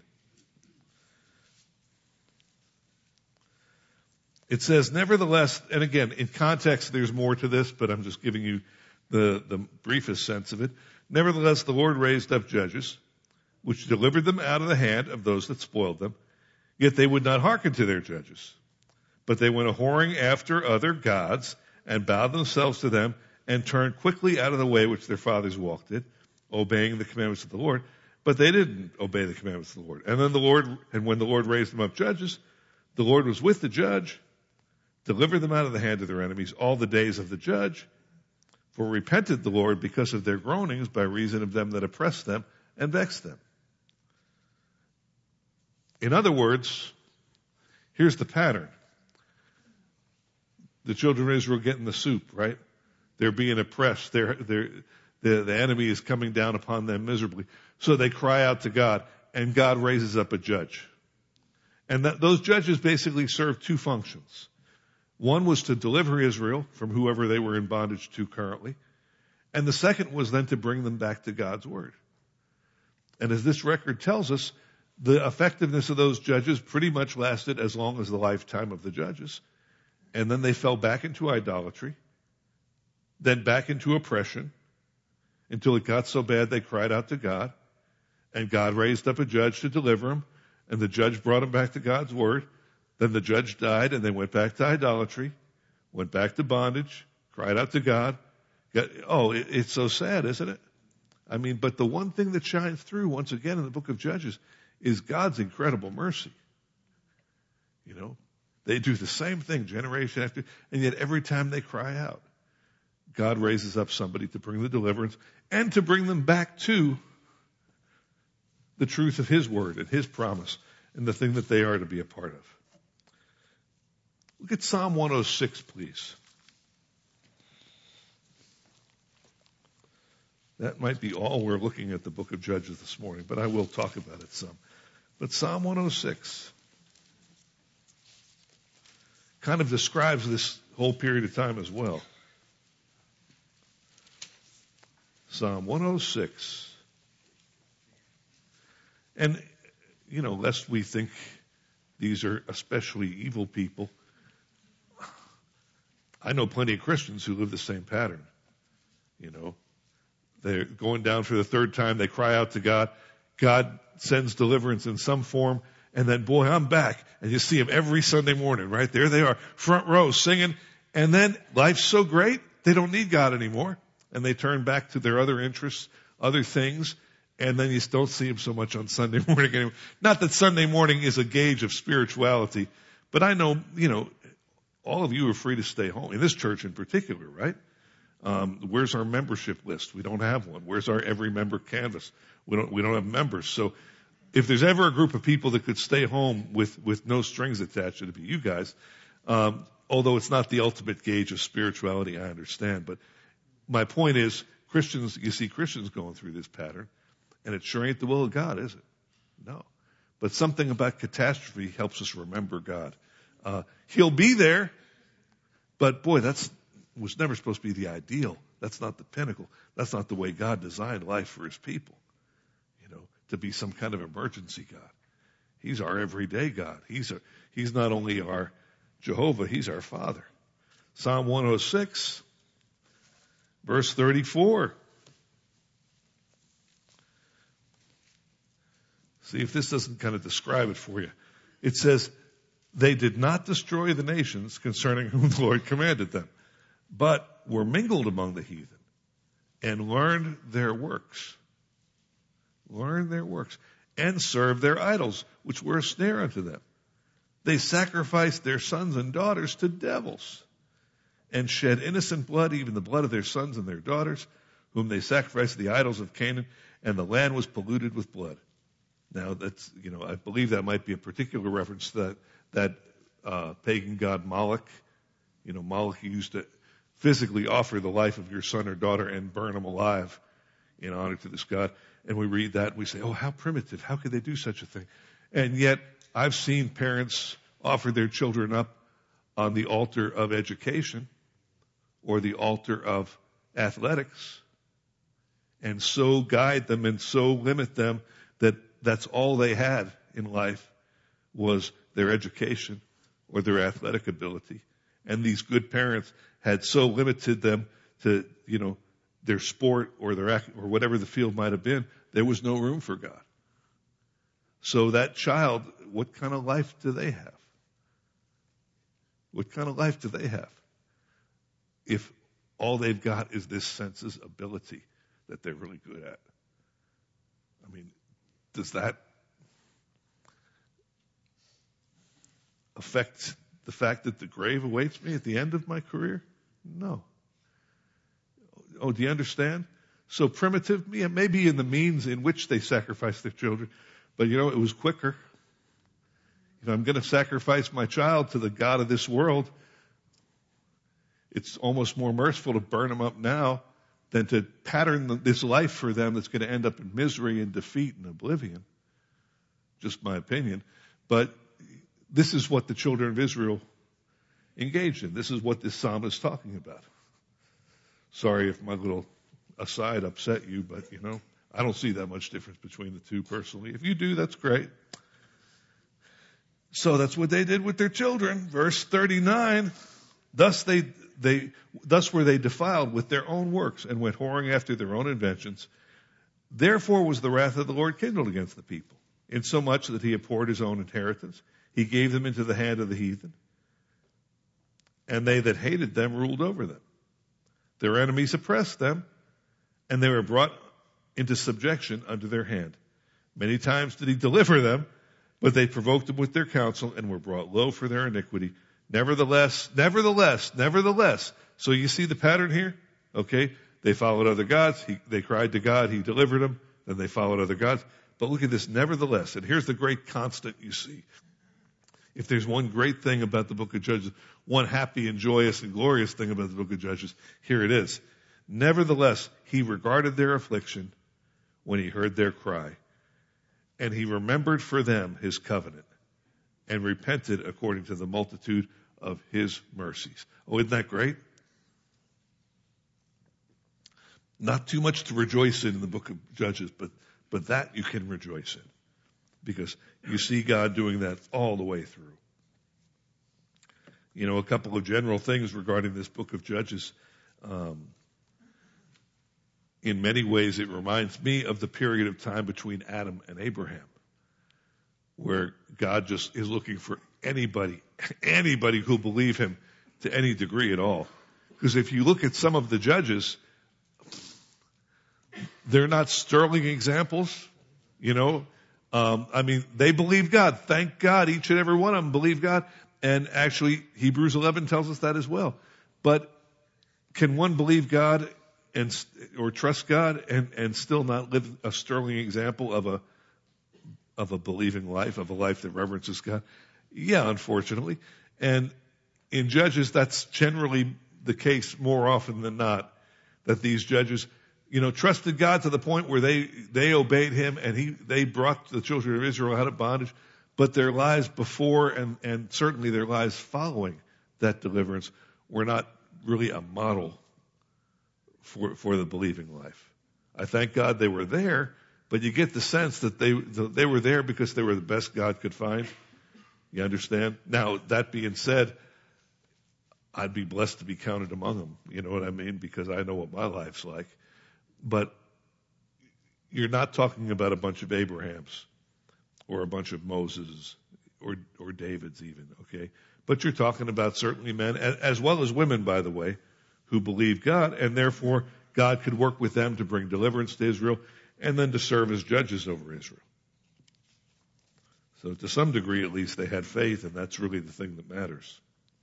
It says, nevertheless, and again, in context, there's more to this, but I'm just giving you the briefest sense of it. Nevertheless, the Lord raised up judges, which delivered them out of the hand of those that spoiled them, yet they would not hearken to their judges, But they went a-whoring after other gods and bowed themselves to them and turned quickly out of the way which their fathers walked in, obeying the commandments of the Lord. But they didn't obey the commandments of the Lord. And when the Lord raised them up judges, the Lord was with the judge, delivered them out of the hand of their enemies all the days of the judge. For repented the Lord because of their groanings by reason of them that oppressed them and vexed them. In other words, here's the pattern. The children of Israel getting the soup, right? They're being oppressed. The enemy is coming down upon them miserably. So they cry out to God, and God raises up a judge. And those judges basically served two functions. One was to deliver Israel from whoever they were in bondage to currently. And the second was then to bring them back to God's word. And as this record tells us, the effectiveness of those judges pretty much lasted as long as the lifetime of the judges. And then they fell back into idolatry, then back into oppression, until it got so bad they cried out to God, and God raised up a judge to deliver them, and the judge brought them back to God's word. Then the judge died, and they went back to idolatry, went back to bondage, cried out to God. It's so sad, isn't it? I mean, but the one thing that shines through once again in the book of Judges is God's incredible mercy. You know, they do the same thing generation after, and yet every time they cry out, God raises up somebody to bring the deliverance and to bring them back to the truth of His word and His promise and the thing that they are to be a part of. Look at Psalm 106, please. That might be all we're looking at the book of Judges this morning, but I will talk about it some. But Psalm 106 kind of describes this whole period of time as well. Psalm 106. And, you know, lest we think these are especially evil people, I know plenty of Christians who live the same pattern. You know, they're going down for the third time. They cry out to God. God sends deliverance in some form. And then, boy, I'm back. And you see them every Sunday morning, right? There they are, front row, singing. And then life's so great, they don't need God anymore. And they turn back to their other interests, other things. And then you don't see them so much on Sunday morning anymore. Not that Sunday morning is a gauge of spirituality. But I know, you know, all of you are free to stay home. In this church in particular, right? Where's our membership list? We don't have one. Where's our every member canvas? We don't have members. So if there's ever a group of people that could stay home with no strings attached, it'd be you guys. Although it's not the ultimate gauge of spirituality, I understand. But my point is, Christians, you see Christians going through this pattern, and it sure ain't the will of God, is it? No. But something about catastrophe helps us remember God. He'll be there, but boy, was never supposed to be the ideal. That's not the pinnacle. That's not the way God designed life for His people. You know, to be some kind of emergency God. He's our everyday God. He's not only our Jehovah, He's our Father. Psalm 106, verse 34. See if this doesn't kind of describe it for you. It says, they did not destroy the nations concerning whom the Lord commanded them, but were mingled among the heathen and learned their works. Learned their works and served their idols, which were a snare unto them. They sacrificed their sons and daughters to devils and shed innocent blood, even the blood of their sons and their daughters, whom they sacrificed to the idols of Canaan, and the land was polluted with blood. Now that's, you know, I believe that might be a particular reference to that pagan god Moloch. You know, Moloch used to physically offer the life of your son or daughter and burn them alive in honor to this god. And we read that and we say, oh, how primitive. How could they do such a thing? And yet I've seen parents offer their children up on the altar of education or the altar of athletics and so guide them and so limit them that that's all they had in life was their education or their athletic ability. And these good parents had so limited them to, you know, their sport or or whatever the field might have been, there was no room for God. So that child, what kind of life do they have? What kind of life do they have if all they've got is this senses ability that they're really good at? I mean, does that affect the fact that the grave awaits me at the end of my career? No. Oh, do you understand? So primitive, yeah, maybe in the means in which they sacrificed their children, but it was quicker. If I'm going to sacrifice my child to the God of this world, it's almost more merciful to burn them up now than to pattern this life for them that's going to end up in misery and defeat and oblivion. Just my opinion. But this is what the children of Israel engaged in. This is what this psalm is talking about. Sorry if my little aside upset you, but I don't see that much difference between the two personally. If you do, that's great. So that's what they did with their children. Verse 39, thus were they defiled with their own works and went whoring after their own inventions. Therefore was the wrath of the Lord kindled against the people, insomuch that he abhorred his own inheritance. He gave them into the hand of the heathen, and they that hated them ruled over them. Their enemies oppressed them, and they were brought into subjection under their hand. Many times did he deliver them, but they provoked him with their counsel and were brought low for their iniquity. Nevertheless. So you see the pattern here? Okay. They followed other gods. They cried to God. He delivered them. Then they followed other gods. But look at this. Nevertheless. And here's the great constant you see. If there's one great thing about the book of Judges, one happy and joyous and glorious thing about the book of Judges, here it is. Nevertheless, he regarded their affliction when he heard their cry. And he remembered for them his covenant and repented according to the multitude of his mercies. Oh, isn't that great? Not too much to rejoice in the book of Judges, but that you can rejoice in because you see God doing that all the way through. A couple of general things regarding this book of Judges. In many ways, it reminds me of the period of time between Adam and Abraham, where God just is looking for anybody who'll believe him to any degree at all. Because if you look at some of the judges, they're not sterling examples, they believe God. Thank God, each and every one of them believe God. And actually, Hebrews 11 tells us that as well. But can one believe God or trust God and still not live a sterling example of a believing life, of a life that reverences God? Yeah, unfortunately. And in Judges, that's generally the case more often than not, that these judges, trusted God to the point where they obeyed him and they brought the children of Israel out of bondage, but their lives before and certainly their lives following that deliverance were not really a model for the believing life. I thank God they were there, but you get the sense that they were there because they were the best God could find. You understand? Now, that being said, I'd be blessed to be counted among them. You know what I mean? Because I know what my life's like. But you're not talking about a bunch of Abrahams or a bunch of Moses or Davids even, okay? But you're talking about certainly men, as well as women, by the way, who believe God, and therefore God could work with them to bring deliverance to Israel and then to serve as judges over Israel. So to some degree, at least, they had faith, and that's really the thing that matters.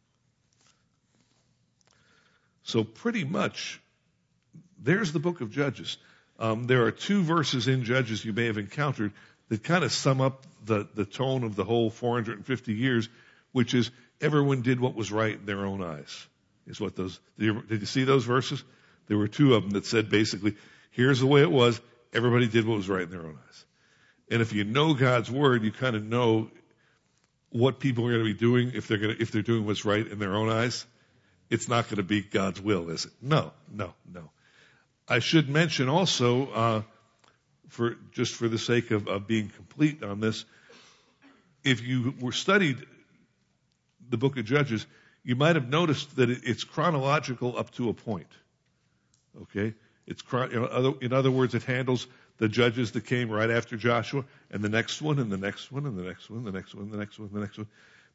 So pretty much, there's the book of Judges. There are two verses in Judges you may have encountered that kind of sum up the tone of the whole 450 years, which is everyone did what was right in their own eyes. Is what those, did you see those verses? There were two of them that said basically, here's the way it was, everybody did what was right in their own eyes. And if you know God's word, you kind of know what people are going to be doing if they're doing what's right in their own eyes. It's not going to be God's will, is it? No. I should mention also, for the sake of being complete on this, if you studied the book of Judges, you might have noticed that it's chronological up to a point. Okay? In other words, it handles the judges that came right after Joshua, and the next one, and the next one, and the next one, the next one, the next one, the next one.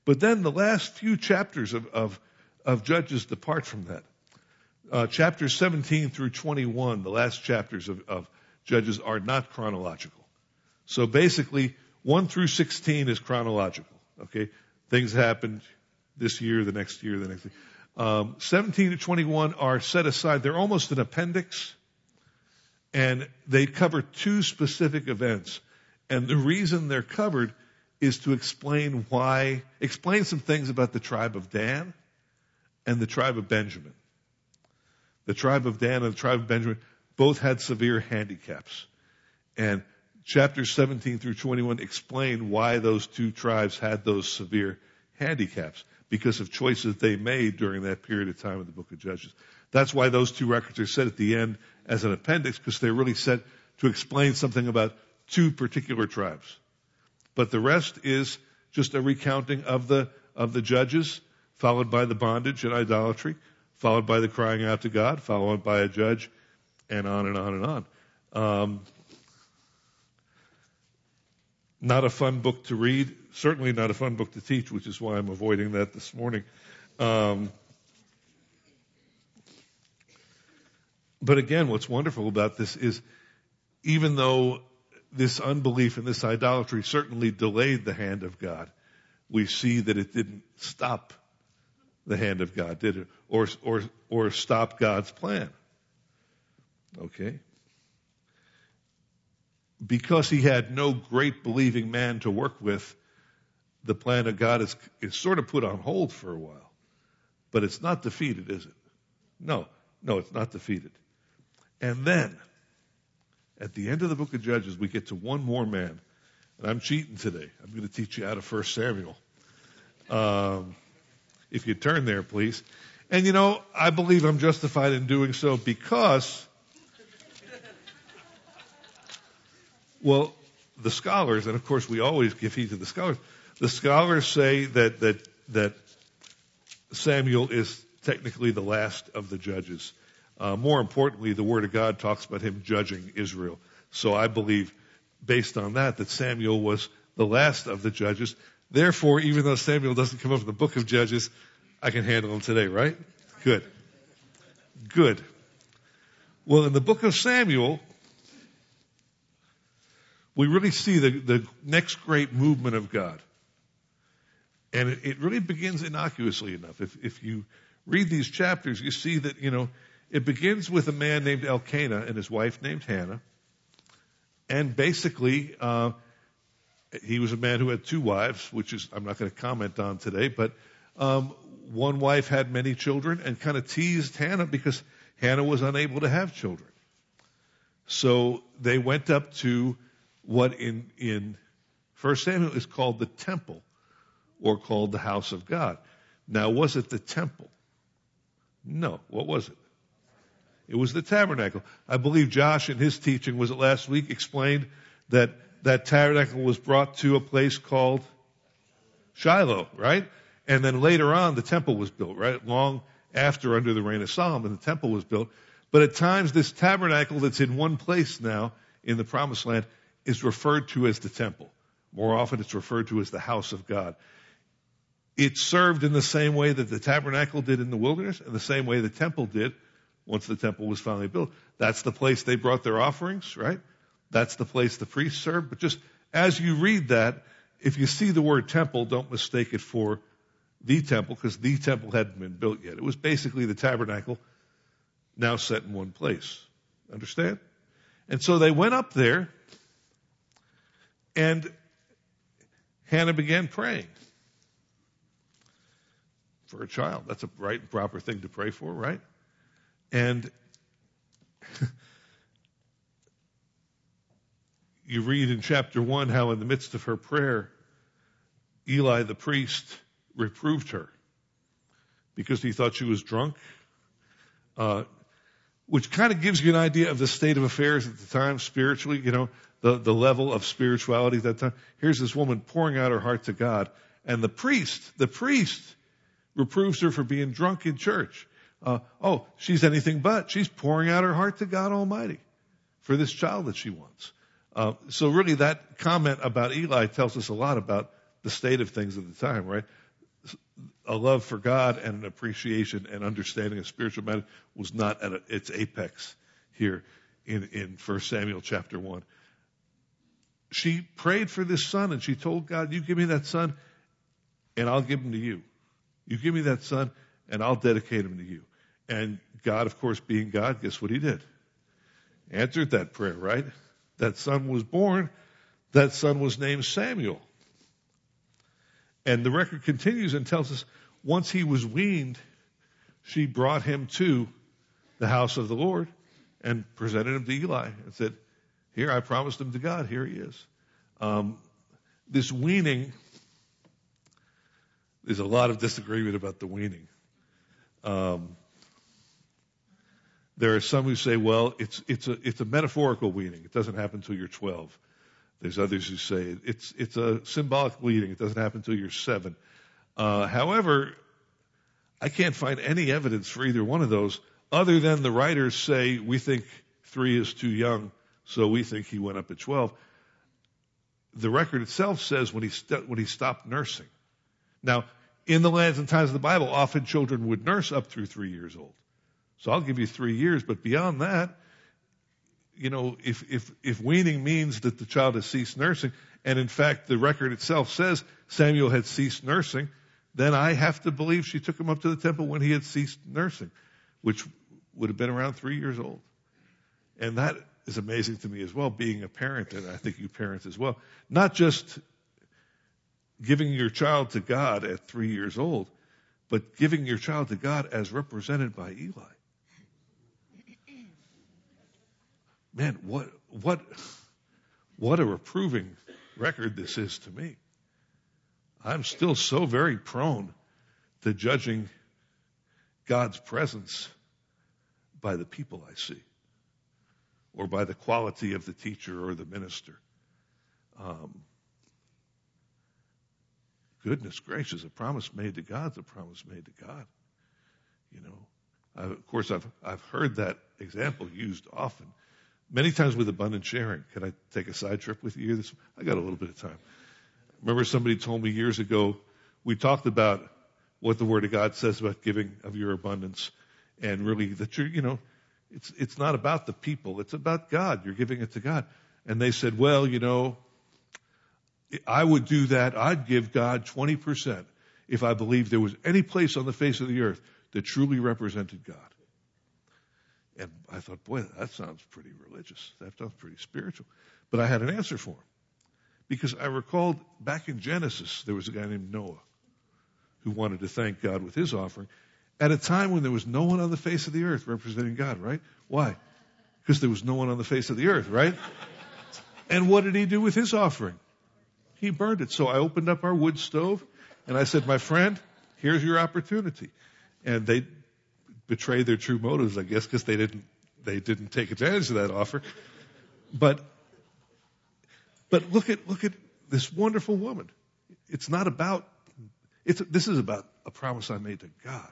But then the last few chapters of Judges depart from that. Chapters 17 through 21, the last chapters of Judges, are not chronological. So basically, 1 through 16 is chronological. Okay, things happened this year, the next year, the next year. 17 to 21 are set aside. They're almost an appendix, and they cover two specific events. And the reason they're covered is to explain some things about the tribe of Dan and the tribe of Benjamin. The tribe of Dan and the tribe of Benjamin both had severe handicaps. And chapters 17 through 21 explain why those two tribes had those severe handicaps, because of choices they made during that period of time in the book of Judges. That's why those two records are set at the end as an appendix, because they're really set to explain something about two particular tribes. But the rest is just a recounting of the judges, followed by the bondage and idolatry, followed by the crying out to God, followed by a judge, and on and on and on. Not a fun book to read, certainly not a fun book to teach, which is why I'm avoiding that this morning. But again, what's wonderful about this is, even though this unbelief and this idolatry certainly delayed the hand of God, we see that it didn't stop the hand of God, did it? Or stop God's plan. Okay? Because he had no great believing man to work with, the plan of God is sort of put on hold for a while. But it's not defeated, is it? No, it's not defeated. And then, at the end of the book of Judges, we get to one more man. And I'm cheating today. I'm going to teach you out of 1 Samuel. If you turn there, please. And I believe I'm justified in doing so because, well, the scholars, and of course we always give heed to the scholars, the scholars say that Samuel is technically the last of the judges. More importantly, the Word of God talks about him judging Israel. So I believe, based on that Samuel was the last of the judges. Therefore, even though Samuel doesn't come up in the book of Judges, I can handle him today, right? Good. Well, in the book of Samuel, we really see the next great movement of God. And it really begins innocuously enough. If you read these chapters, you see that, it begins with a man named Elkanah and his wife named Hannah. And basically, he was a man who had two wives, which is I'm not going to comment on today, but one wife had many children and kind of teased Hannah because Hannah was unable to have children. So they went up to what in 1 Samuel is called the temple, or called the house of God. Now, was it the temple? No. What was it? It was the tabernacle. I believe Josh in his teaching, was it last week, explained that tabernacle was brought to a place called Shiloh, right? And then later on, the temple was built, right? Long after, under the reign of Solomon, the temple was built. But at times, this tabernacle that's in one place now in the Promised Land is referred to as the temple. More often, it's referred to as the house of God. It served in the same way that the tabernacle did in the wilderness, and the same way the temple did once the temple was finally built. That's the place they brought their offerings, right? That's the place the priests served. But just as you read that, if you see the word temple, don't mistake it for the temple, because the temple hadn't been built yet. It was basically the tabernacle now set in one place. Understand? And so they went up there, and Hannah began praying for a child. That's a right and proper thing to pray for, right? And you read in chapter 1 how in the midst of her prayer, Eli the priest reproved her because he thought she was drunk, which kind of gives you an idea of the state of affairs at the time spiritually, the level of spirituality at that time. Here's this woman pouring out her heart to God, and the priest reproves her for being drunk in church. She's anything but. She's pouring out her heart to God Almighty for this child that she wants. So really that comment about Eli tells us a lot about the state of things at the time, right? a love for God and an appreciation and understanding of spiritual matters was not at its apex here in 1 Samuel chapter 1. She prayed for this son and she told God, you give me that son and I'll give him to you. You give me that son and I'll dedicate him to you. And God, of course, being God, guess what he did? Answered that prayer, right? That son was born. That son was named Samuel. And the record continues and tells us once he was weaned, she brought him to the house of the Lord and presented him to Eli and said, here, I promised him to God. Here he is. This weaning, there's a lot of disagreement about the weaning. There are some who say, well, it's a metaphorical weaning. It doesn't happen until you're 12. There's others who say it's a symbolic weaning. It doesn't happen until you're 7. However, I can't find any evidence for either one of those other than the writers say we think 3 is too young, so we think he went up at 12. The record itself says when he stopped nursing. Now, in the lands and times of the Bible, often children would nurse up through 3 years old. So I'll give you 3 years, but beyond that, if weaning means that the child has ceased nursing, and in fact the record itself says Samuel had ceased nursing, then I have to believe she took him up to the temple when he had ceased nursing, which would have been around 3 years old. And that is amazing to me as well, being a parent, and I think you parents as well. Not just giving your child to God at 3 years old, but giving your child to God as represented by Eli. Man, what a reproving record this is to me. I'm still so very prone to judging God's presence by the people I see, or by the quality of the teacher or the minister. Goodness gracious, a promise made to God's a promise made to God. Of course, I've heard that example used often. Many times with abundant sharing. Can I take a side trip with you? I got a little bit of time. Remember somebody told me years ago, we talked about what the Word of God says about giving of your abundance, and really that it's not about the people, it's about God. You're giving it to God. And they said, well, I would do that. I'd give God 20% if I believed there was any place on the face of the earth that truly represented God. And I thought, boy, that sounds pretty religious. That sounds pretty spiritual. But I had an answer for him. Because I recalled back in Genesis, there was a guy named Noah who wanted to thank God with his offering at a time when there was no one on the face of the earth representing God, right? Why? Because there was no one on the face of the earth, right? And what did he do with his offering? He burned it. So I opened up our wood stove and I said, my friend, here's your opportunity. And they betrayed their true motives, I guess, because they didn't take advantage of that offer. But look at this wonderful woman. This is about a promise I made to God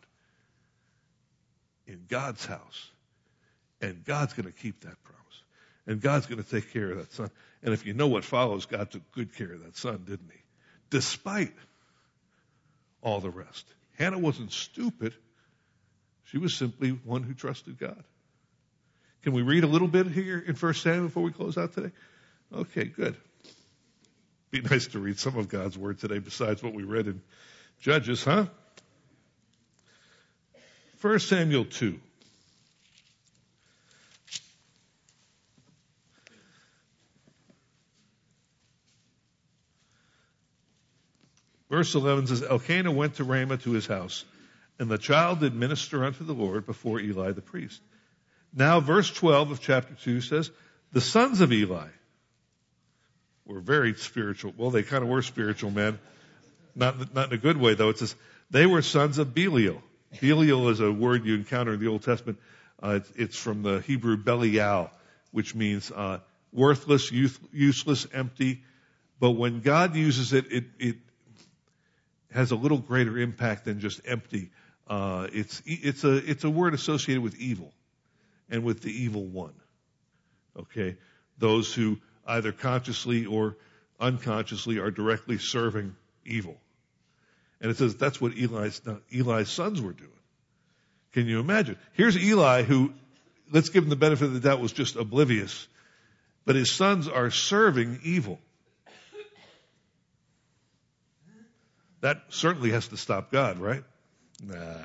in God's house. And God's going to keep that promise. And God's going to take care of that son. And if you know what follows, God took good care of that son, didn't he? Despite all the rest. Hannah wasn't stupid. She was simply one who trusted God. Can we read a little bit here in 1 Samuel before we close out today? Okay, good. Be nice to read some of God's word today besides what we read in Judges, huh? 1 Samuel 2. Verse 11 says, Elkanah went to Ramah to his house, and the child did minister unto the Lord before Eli the priest. Now verse 12 of chapter 2 says, the sons of Eli were very spiritual. Well, they kind of were spiritual men. Not in a good way, though. It says, they were sons of Belial. Belial is a word you encounter in the Old Testament. It's from the Hebrew Belial, which means worthless, useless, empty. But when God uses it, it has a little greater impact than just empty. It's a word associated with evil and with the evil one. Okay? Those who either consciously or unconsciously are directly serving evil. And it says that's what Eli's sons were doing. Can you imagine? Here's Eli who, let's give him the benefit of the doubt, was just oblivious. But his sons are serving evil. That certainly has to stop God, right? Nah.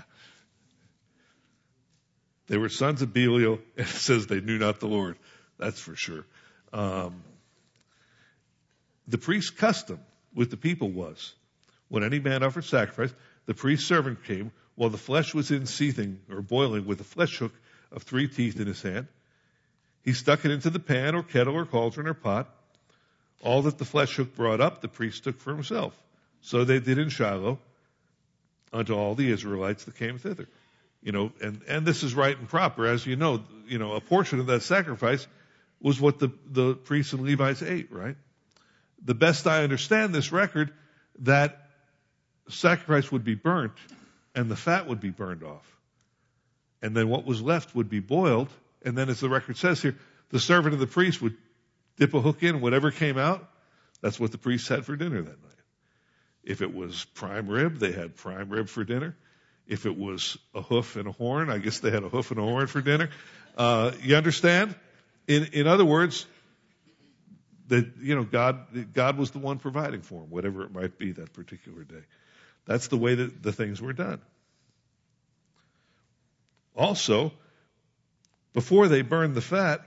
They were sons of Belial, and it says they knew not the Lord. That's for sure. The priest's custom with the people was, when any man offered sacrifice, the priest's servant came while the flesh was in seething or boiling with a flesh hook of 3 teeth in his hand. He stuck it into the pan or kettle or cauldron or pot. All that the flesh hook brought up, the priest took for himself. So they did in Shiloh unto all the Israelites that came thither. And this is right and proper. As you know, a portion of that sacrifice was what the priests and Levites ate, right? The best I understand this record, that sacrifice would be burnt and the fat would be burned off. And then what was left would be boiled. And then as the record says here, the servant of the priest would dip a hook in, whatever came out, that's what the priest had for dinner that night. If it was prime rib, they had prime rib for dinner. If it was a hoof and a horn, I guess they had a hoof and a horn for dinner. You understand? In other words, that God was the one providing for them, whatever it might be that particular day. That's the way that the things were done. Also, before they burned the fat,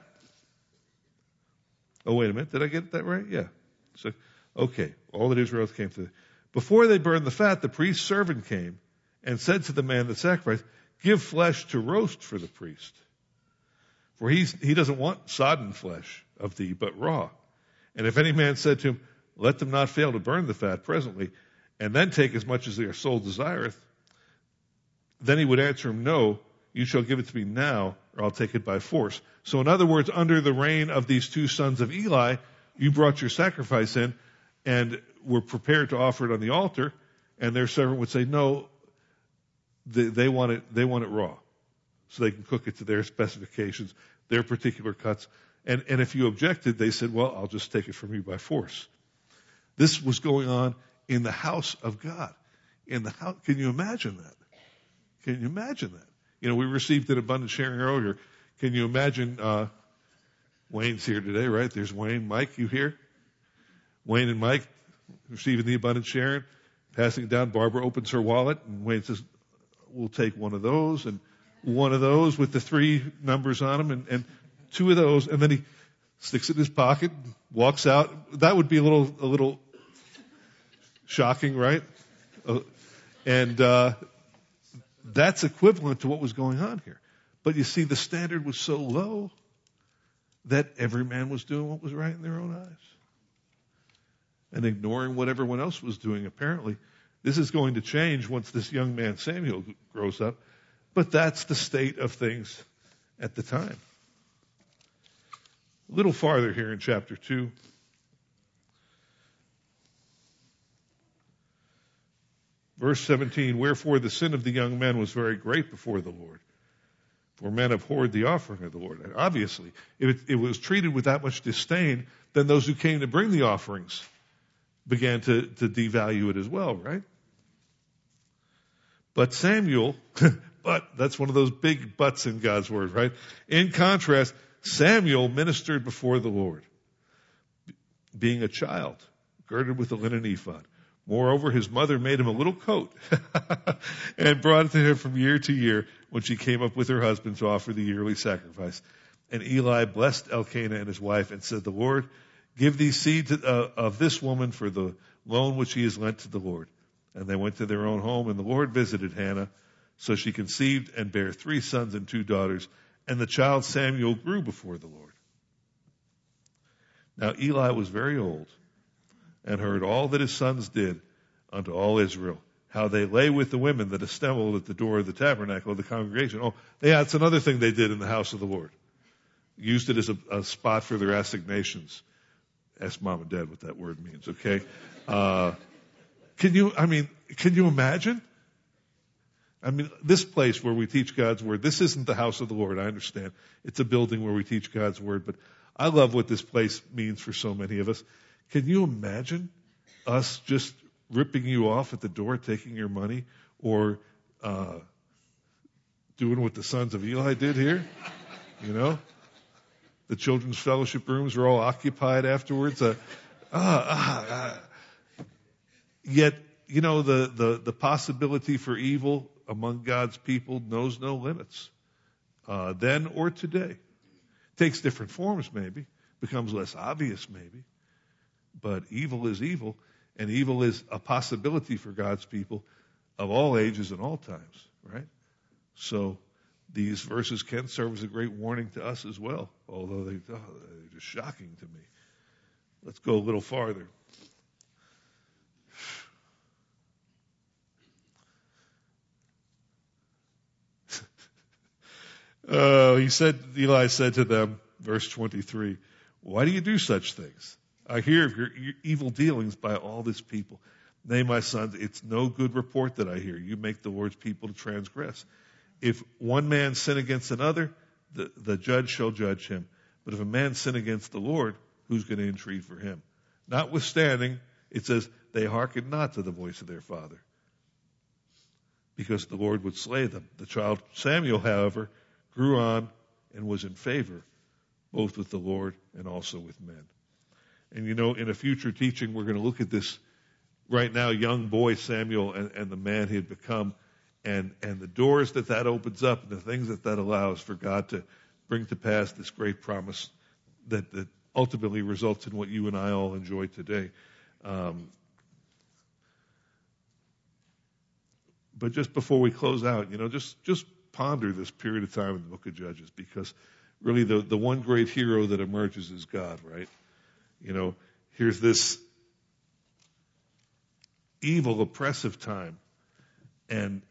oh wait a minute, did I get that right? Yeah. So, okay, all that Israel came through. Before they burned the fat, the priest's servant came and said to the man that sacrificed, give flesh to roast for the priest. For he doesn't want sodden flesh of thee, but raw. And if any man said to him, let them not fail to burn the fat presently, and then take as much as their soul desireth, then he would answer him, no, you shall give it to me now, or I'll take it by force. So in other words, under the reign of these 2 sons of Eli, you brought your sacrifice in and were prepared to offer it on the altar, and their servant would say, no, they want it raw. So they can cook it to their specifications, their particular cuts. And if you objected, they said, well, I'll just take it from you by force. This was going on in the house of God. In the house, can you imagine that? Can you imagine that? We received an abundant sharing earlier. Can you imagine, Wayne's here today, right? There's Wayne. Mike, you here? Wayne and Mike receiving the abundant sharing, passing it down. Barbara opens her wallet, and Wayne says, we'll take one of those, and one of those with the 3 numbers on them, and 2 of those, and then he sticks it in his pocket, walks out. That would be a little shocking, right? And that's equivalent to what was going on here. But you see, the standard was so low that every man was doing what was right in their own eyes and ignoring what everyone else was doing, apparently. This is going to change once this young man Samuel grows up, but that's the state of things at the time. A little farther here in chapter 2. Verse 17, wherefore the sin of the young men was very great before the Lord. For men abhorred the offering of the Lord. And obviously, if it was treated with that much disdain, then those who came to bring the offerings began to devalue it as well, right? But Samuel, but that's one of those big buts in God's word, right? In contrast, Samuel ministered before the Lord, being a child, girded with a linen ephod. Moreover, his mother made him a little coat and brought it to him from year to year when she came up with her husband to offer the yearly sacrifice. And Eli blessed Elkanah and his wife and said, the Lord, give thee seed of this woman for the loan which he has lent to the Lord. And they went to their own home, and the Lord visited Hannah. So she conceived and bare 3 sons and 2 daughters. And the child Samuel grew before the Lord. Now Eli was very old, and heard all that his sons did unto all Israel, how they lay with the women that assembled at the door of the tabernacle of the congregation. Oh, yeah, that's another thing they did in the house of the Lord. Used it as a spot for their assignations. Ask mom and dad what that word means, okay? Can you imagine? This place where we teach God's word, this isn't the house of the Lord, I understand. It's a building where we teach God's word, but I love what this place means for so many of us. Can you imagine us just ripping you off at the door, taking your money, or doing what the sons of Eli did here. You know, the children's fellowship rooms are all occupied afterwards. Yet, you know, the possibility for evil among God's people knows no limits, then or today. Takes different forms, maybe, becomes less obvious, maybe, but evil is evil, and evil is a possibility for God's people of all ages and all times, right? So these verses can serve as a great warning to us as well, although they're just shocking to me. Let's go a little farther. Eli said to them, verse 23, "Why do you do such things? I hear of your evil dealings by all this people. Nay, my sons, it's no good report that I hear. You make the Lord's people to transgress. If one man sin against another, the judge shall judge him. But if a man sin against the Lord, who's going to entreat for him? Notwithstanding, it says, they hearkened not to the voice of their father, because the Lord would slay them. The child Samuel, however, grew on and was in favor, both with the Lord and also with men." And you know, in a future teaching, we're going to look at this right now, young boy Samuel and the man he had become, and the doors that opens up and the things that allows for God to bring to pass this great promise that ultimately results in what you and I all enjoy today. But just before we close out, you know, just ponder this period of time in the book of Judges, because really the one great hero that emerges is God, right? You know, here's this evil, oppressive time, and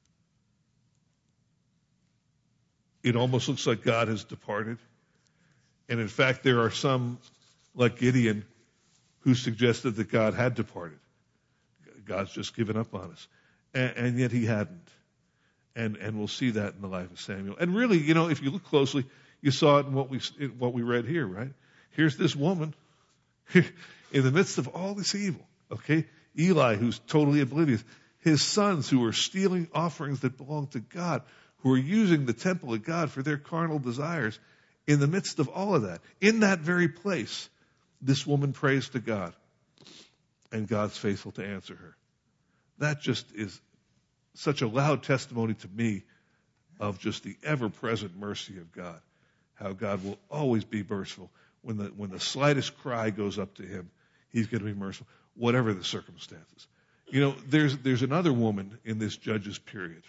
it almost looks like God has departed. And in fact, there are some, like Gideon, who suggested that God had departed. God's just given up on us. And yet he hadn't. And we'll see that in the life of Samuel. And really, you know, if you look closely, you saw it in what we read here, right? Here's this woman in the midst of all this evil, okay? Eli, who's totally oblivious. His sons, who are stealing offerings that belong to God, who are using the temple of God for their carnal desires. In the midst of all of that, in that very place, this woman prays to God, and God's faithful to answer her. That just is such a loud testimony to me of just the ever-present mercy of God. How God will always be merciful. When the slightest cry goes up to him, he's going to be merciful, whatever the circumstances. You know, there's another woman in this Judges period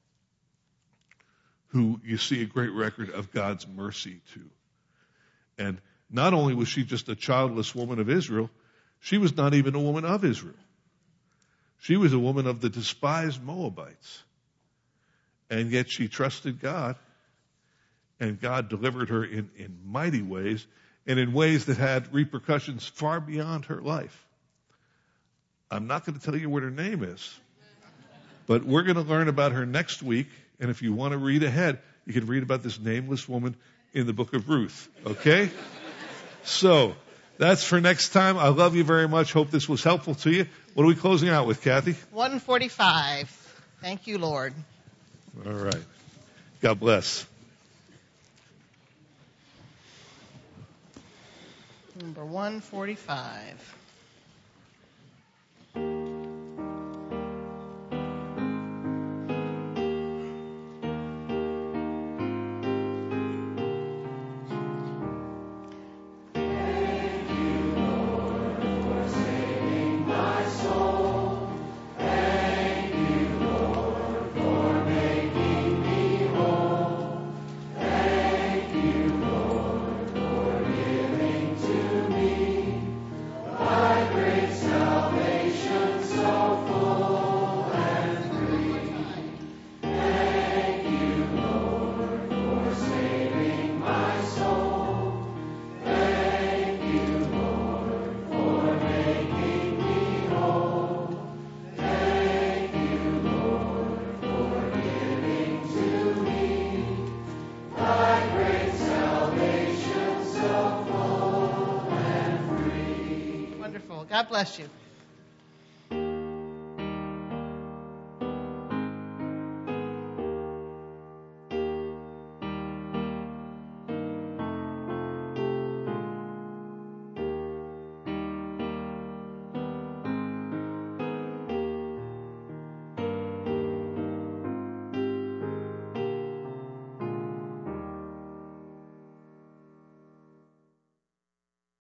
who you see a great record of God's mercy to. And not only was she just a childless woman of Israel, she was not even a woman of Israel. She was a woman of the despised Moabites. And yet she trusted God, and God delivered her in mighty ways, and in ways that had repercussions far beyond her life. I'm not going to tell you what her name is, but we're going to learn about her next week. And if you want to read ahead, you can read about this nameless woman in the book of Ruth. Okay? So, that's for next time. I love you very much. Hope this was helpful to you. What are we closing out with, Kathy? 145. Thank you, Lord. All right. God bless. Number 145. God bless you.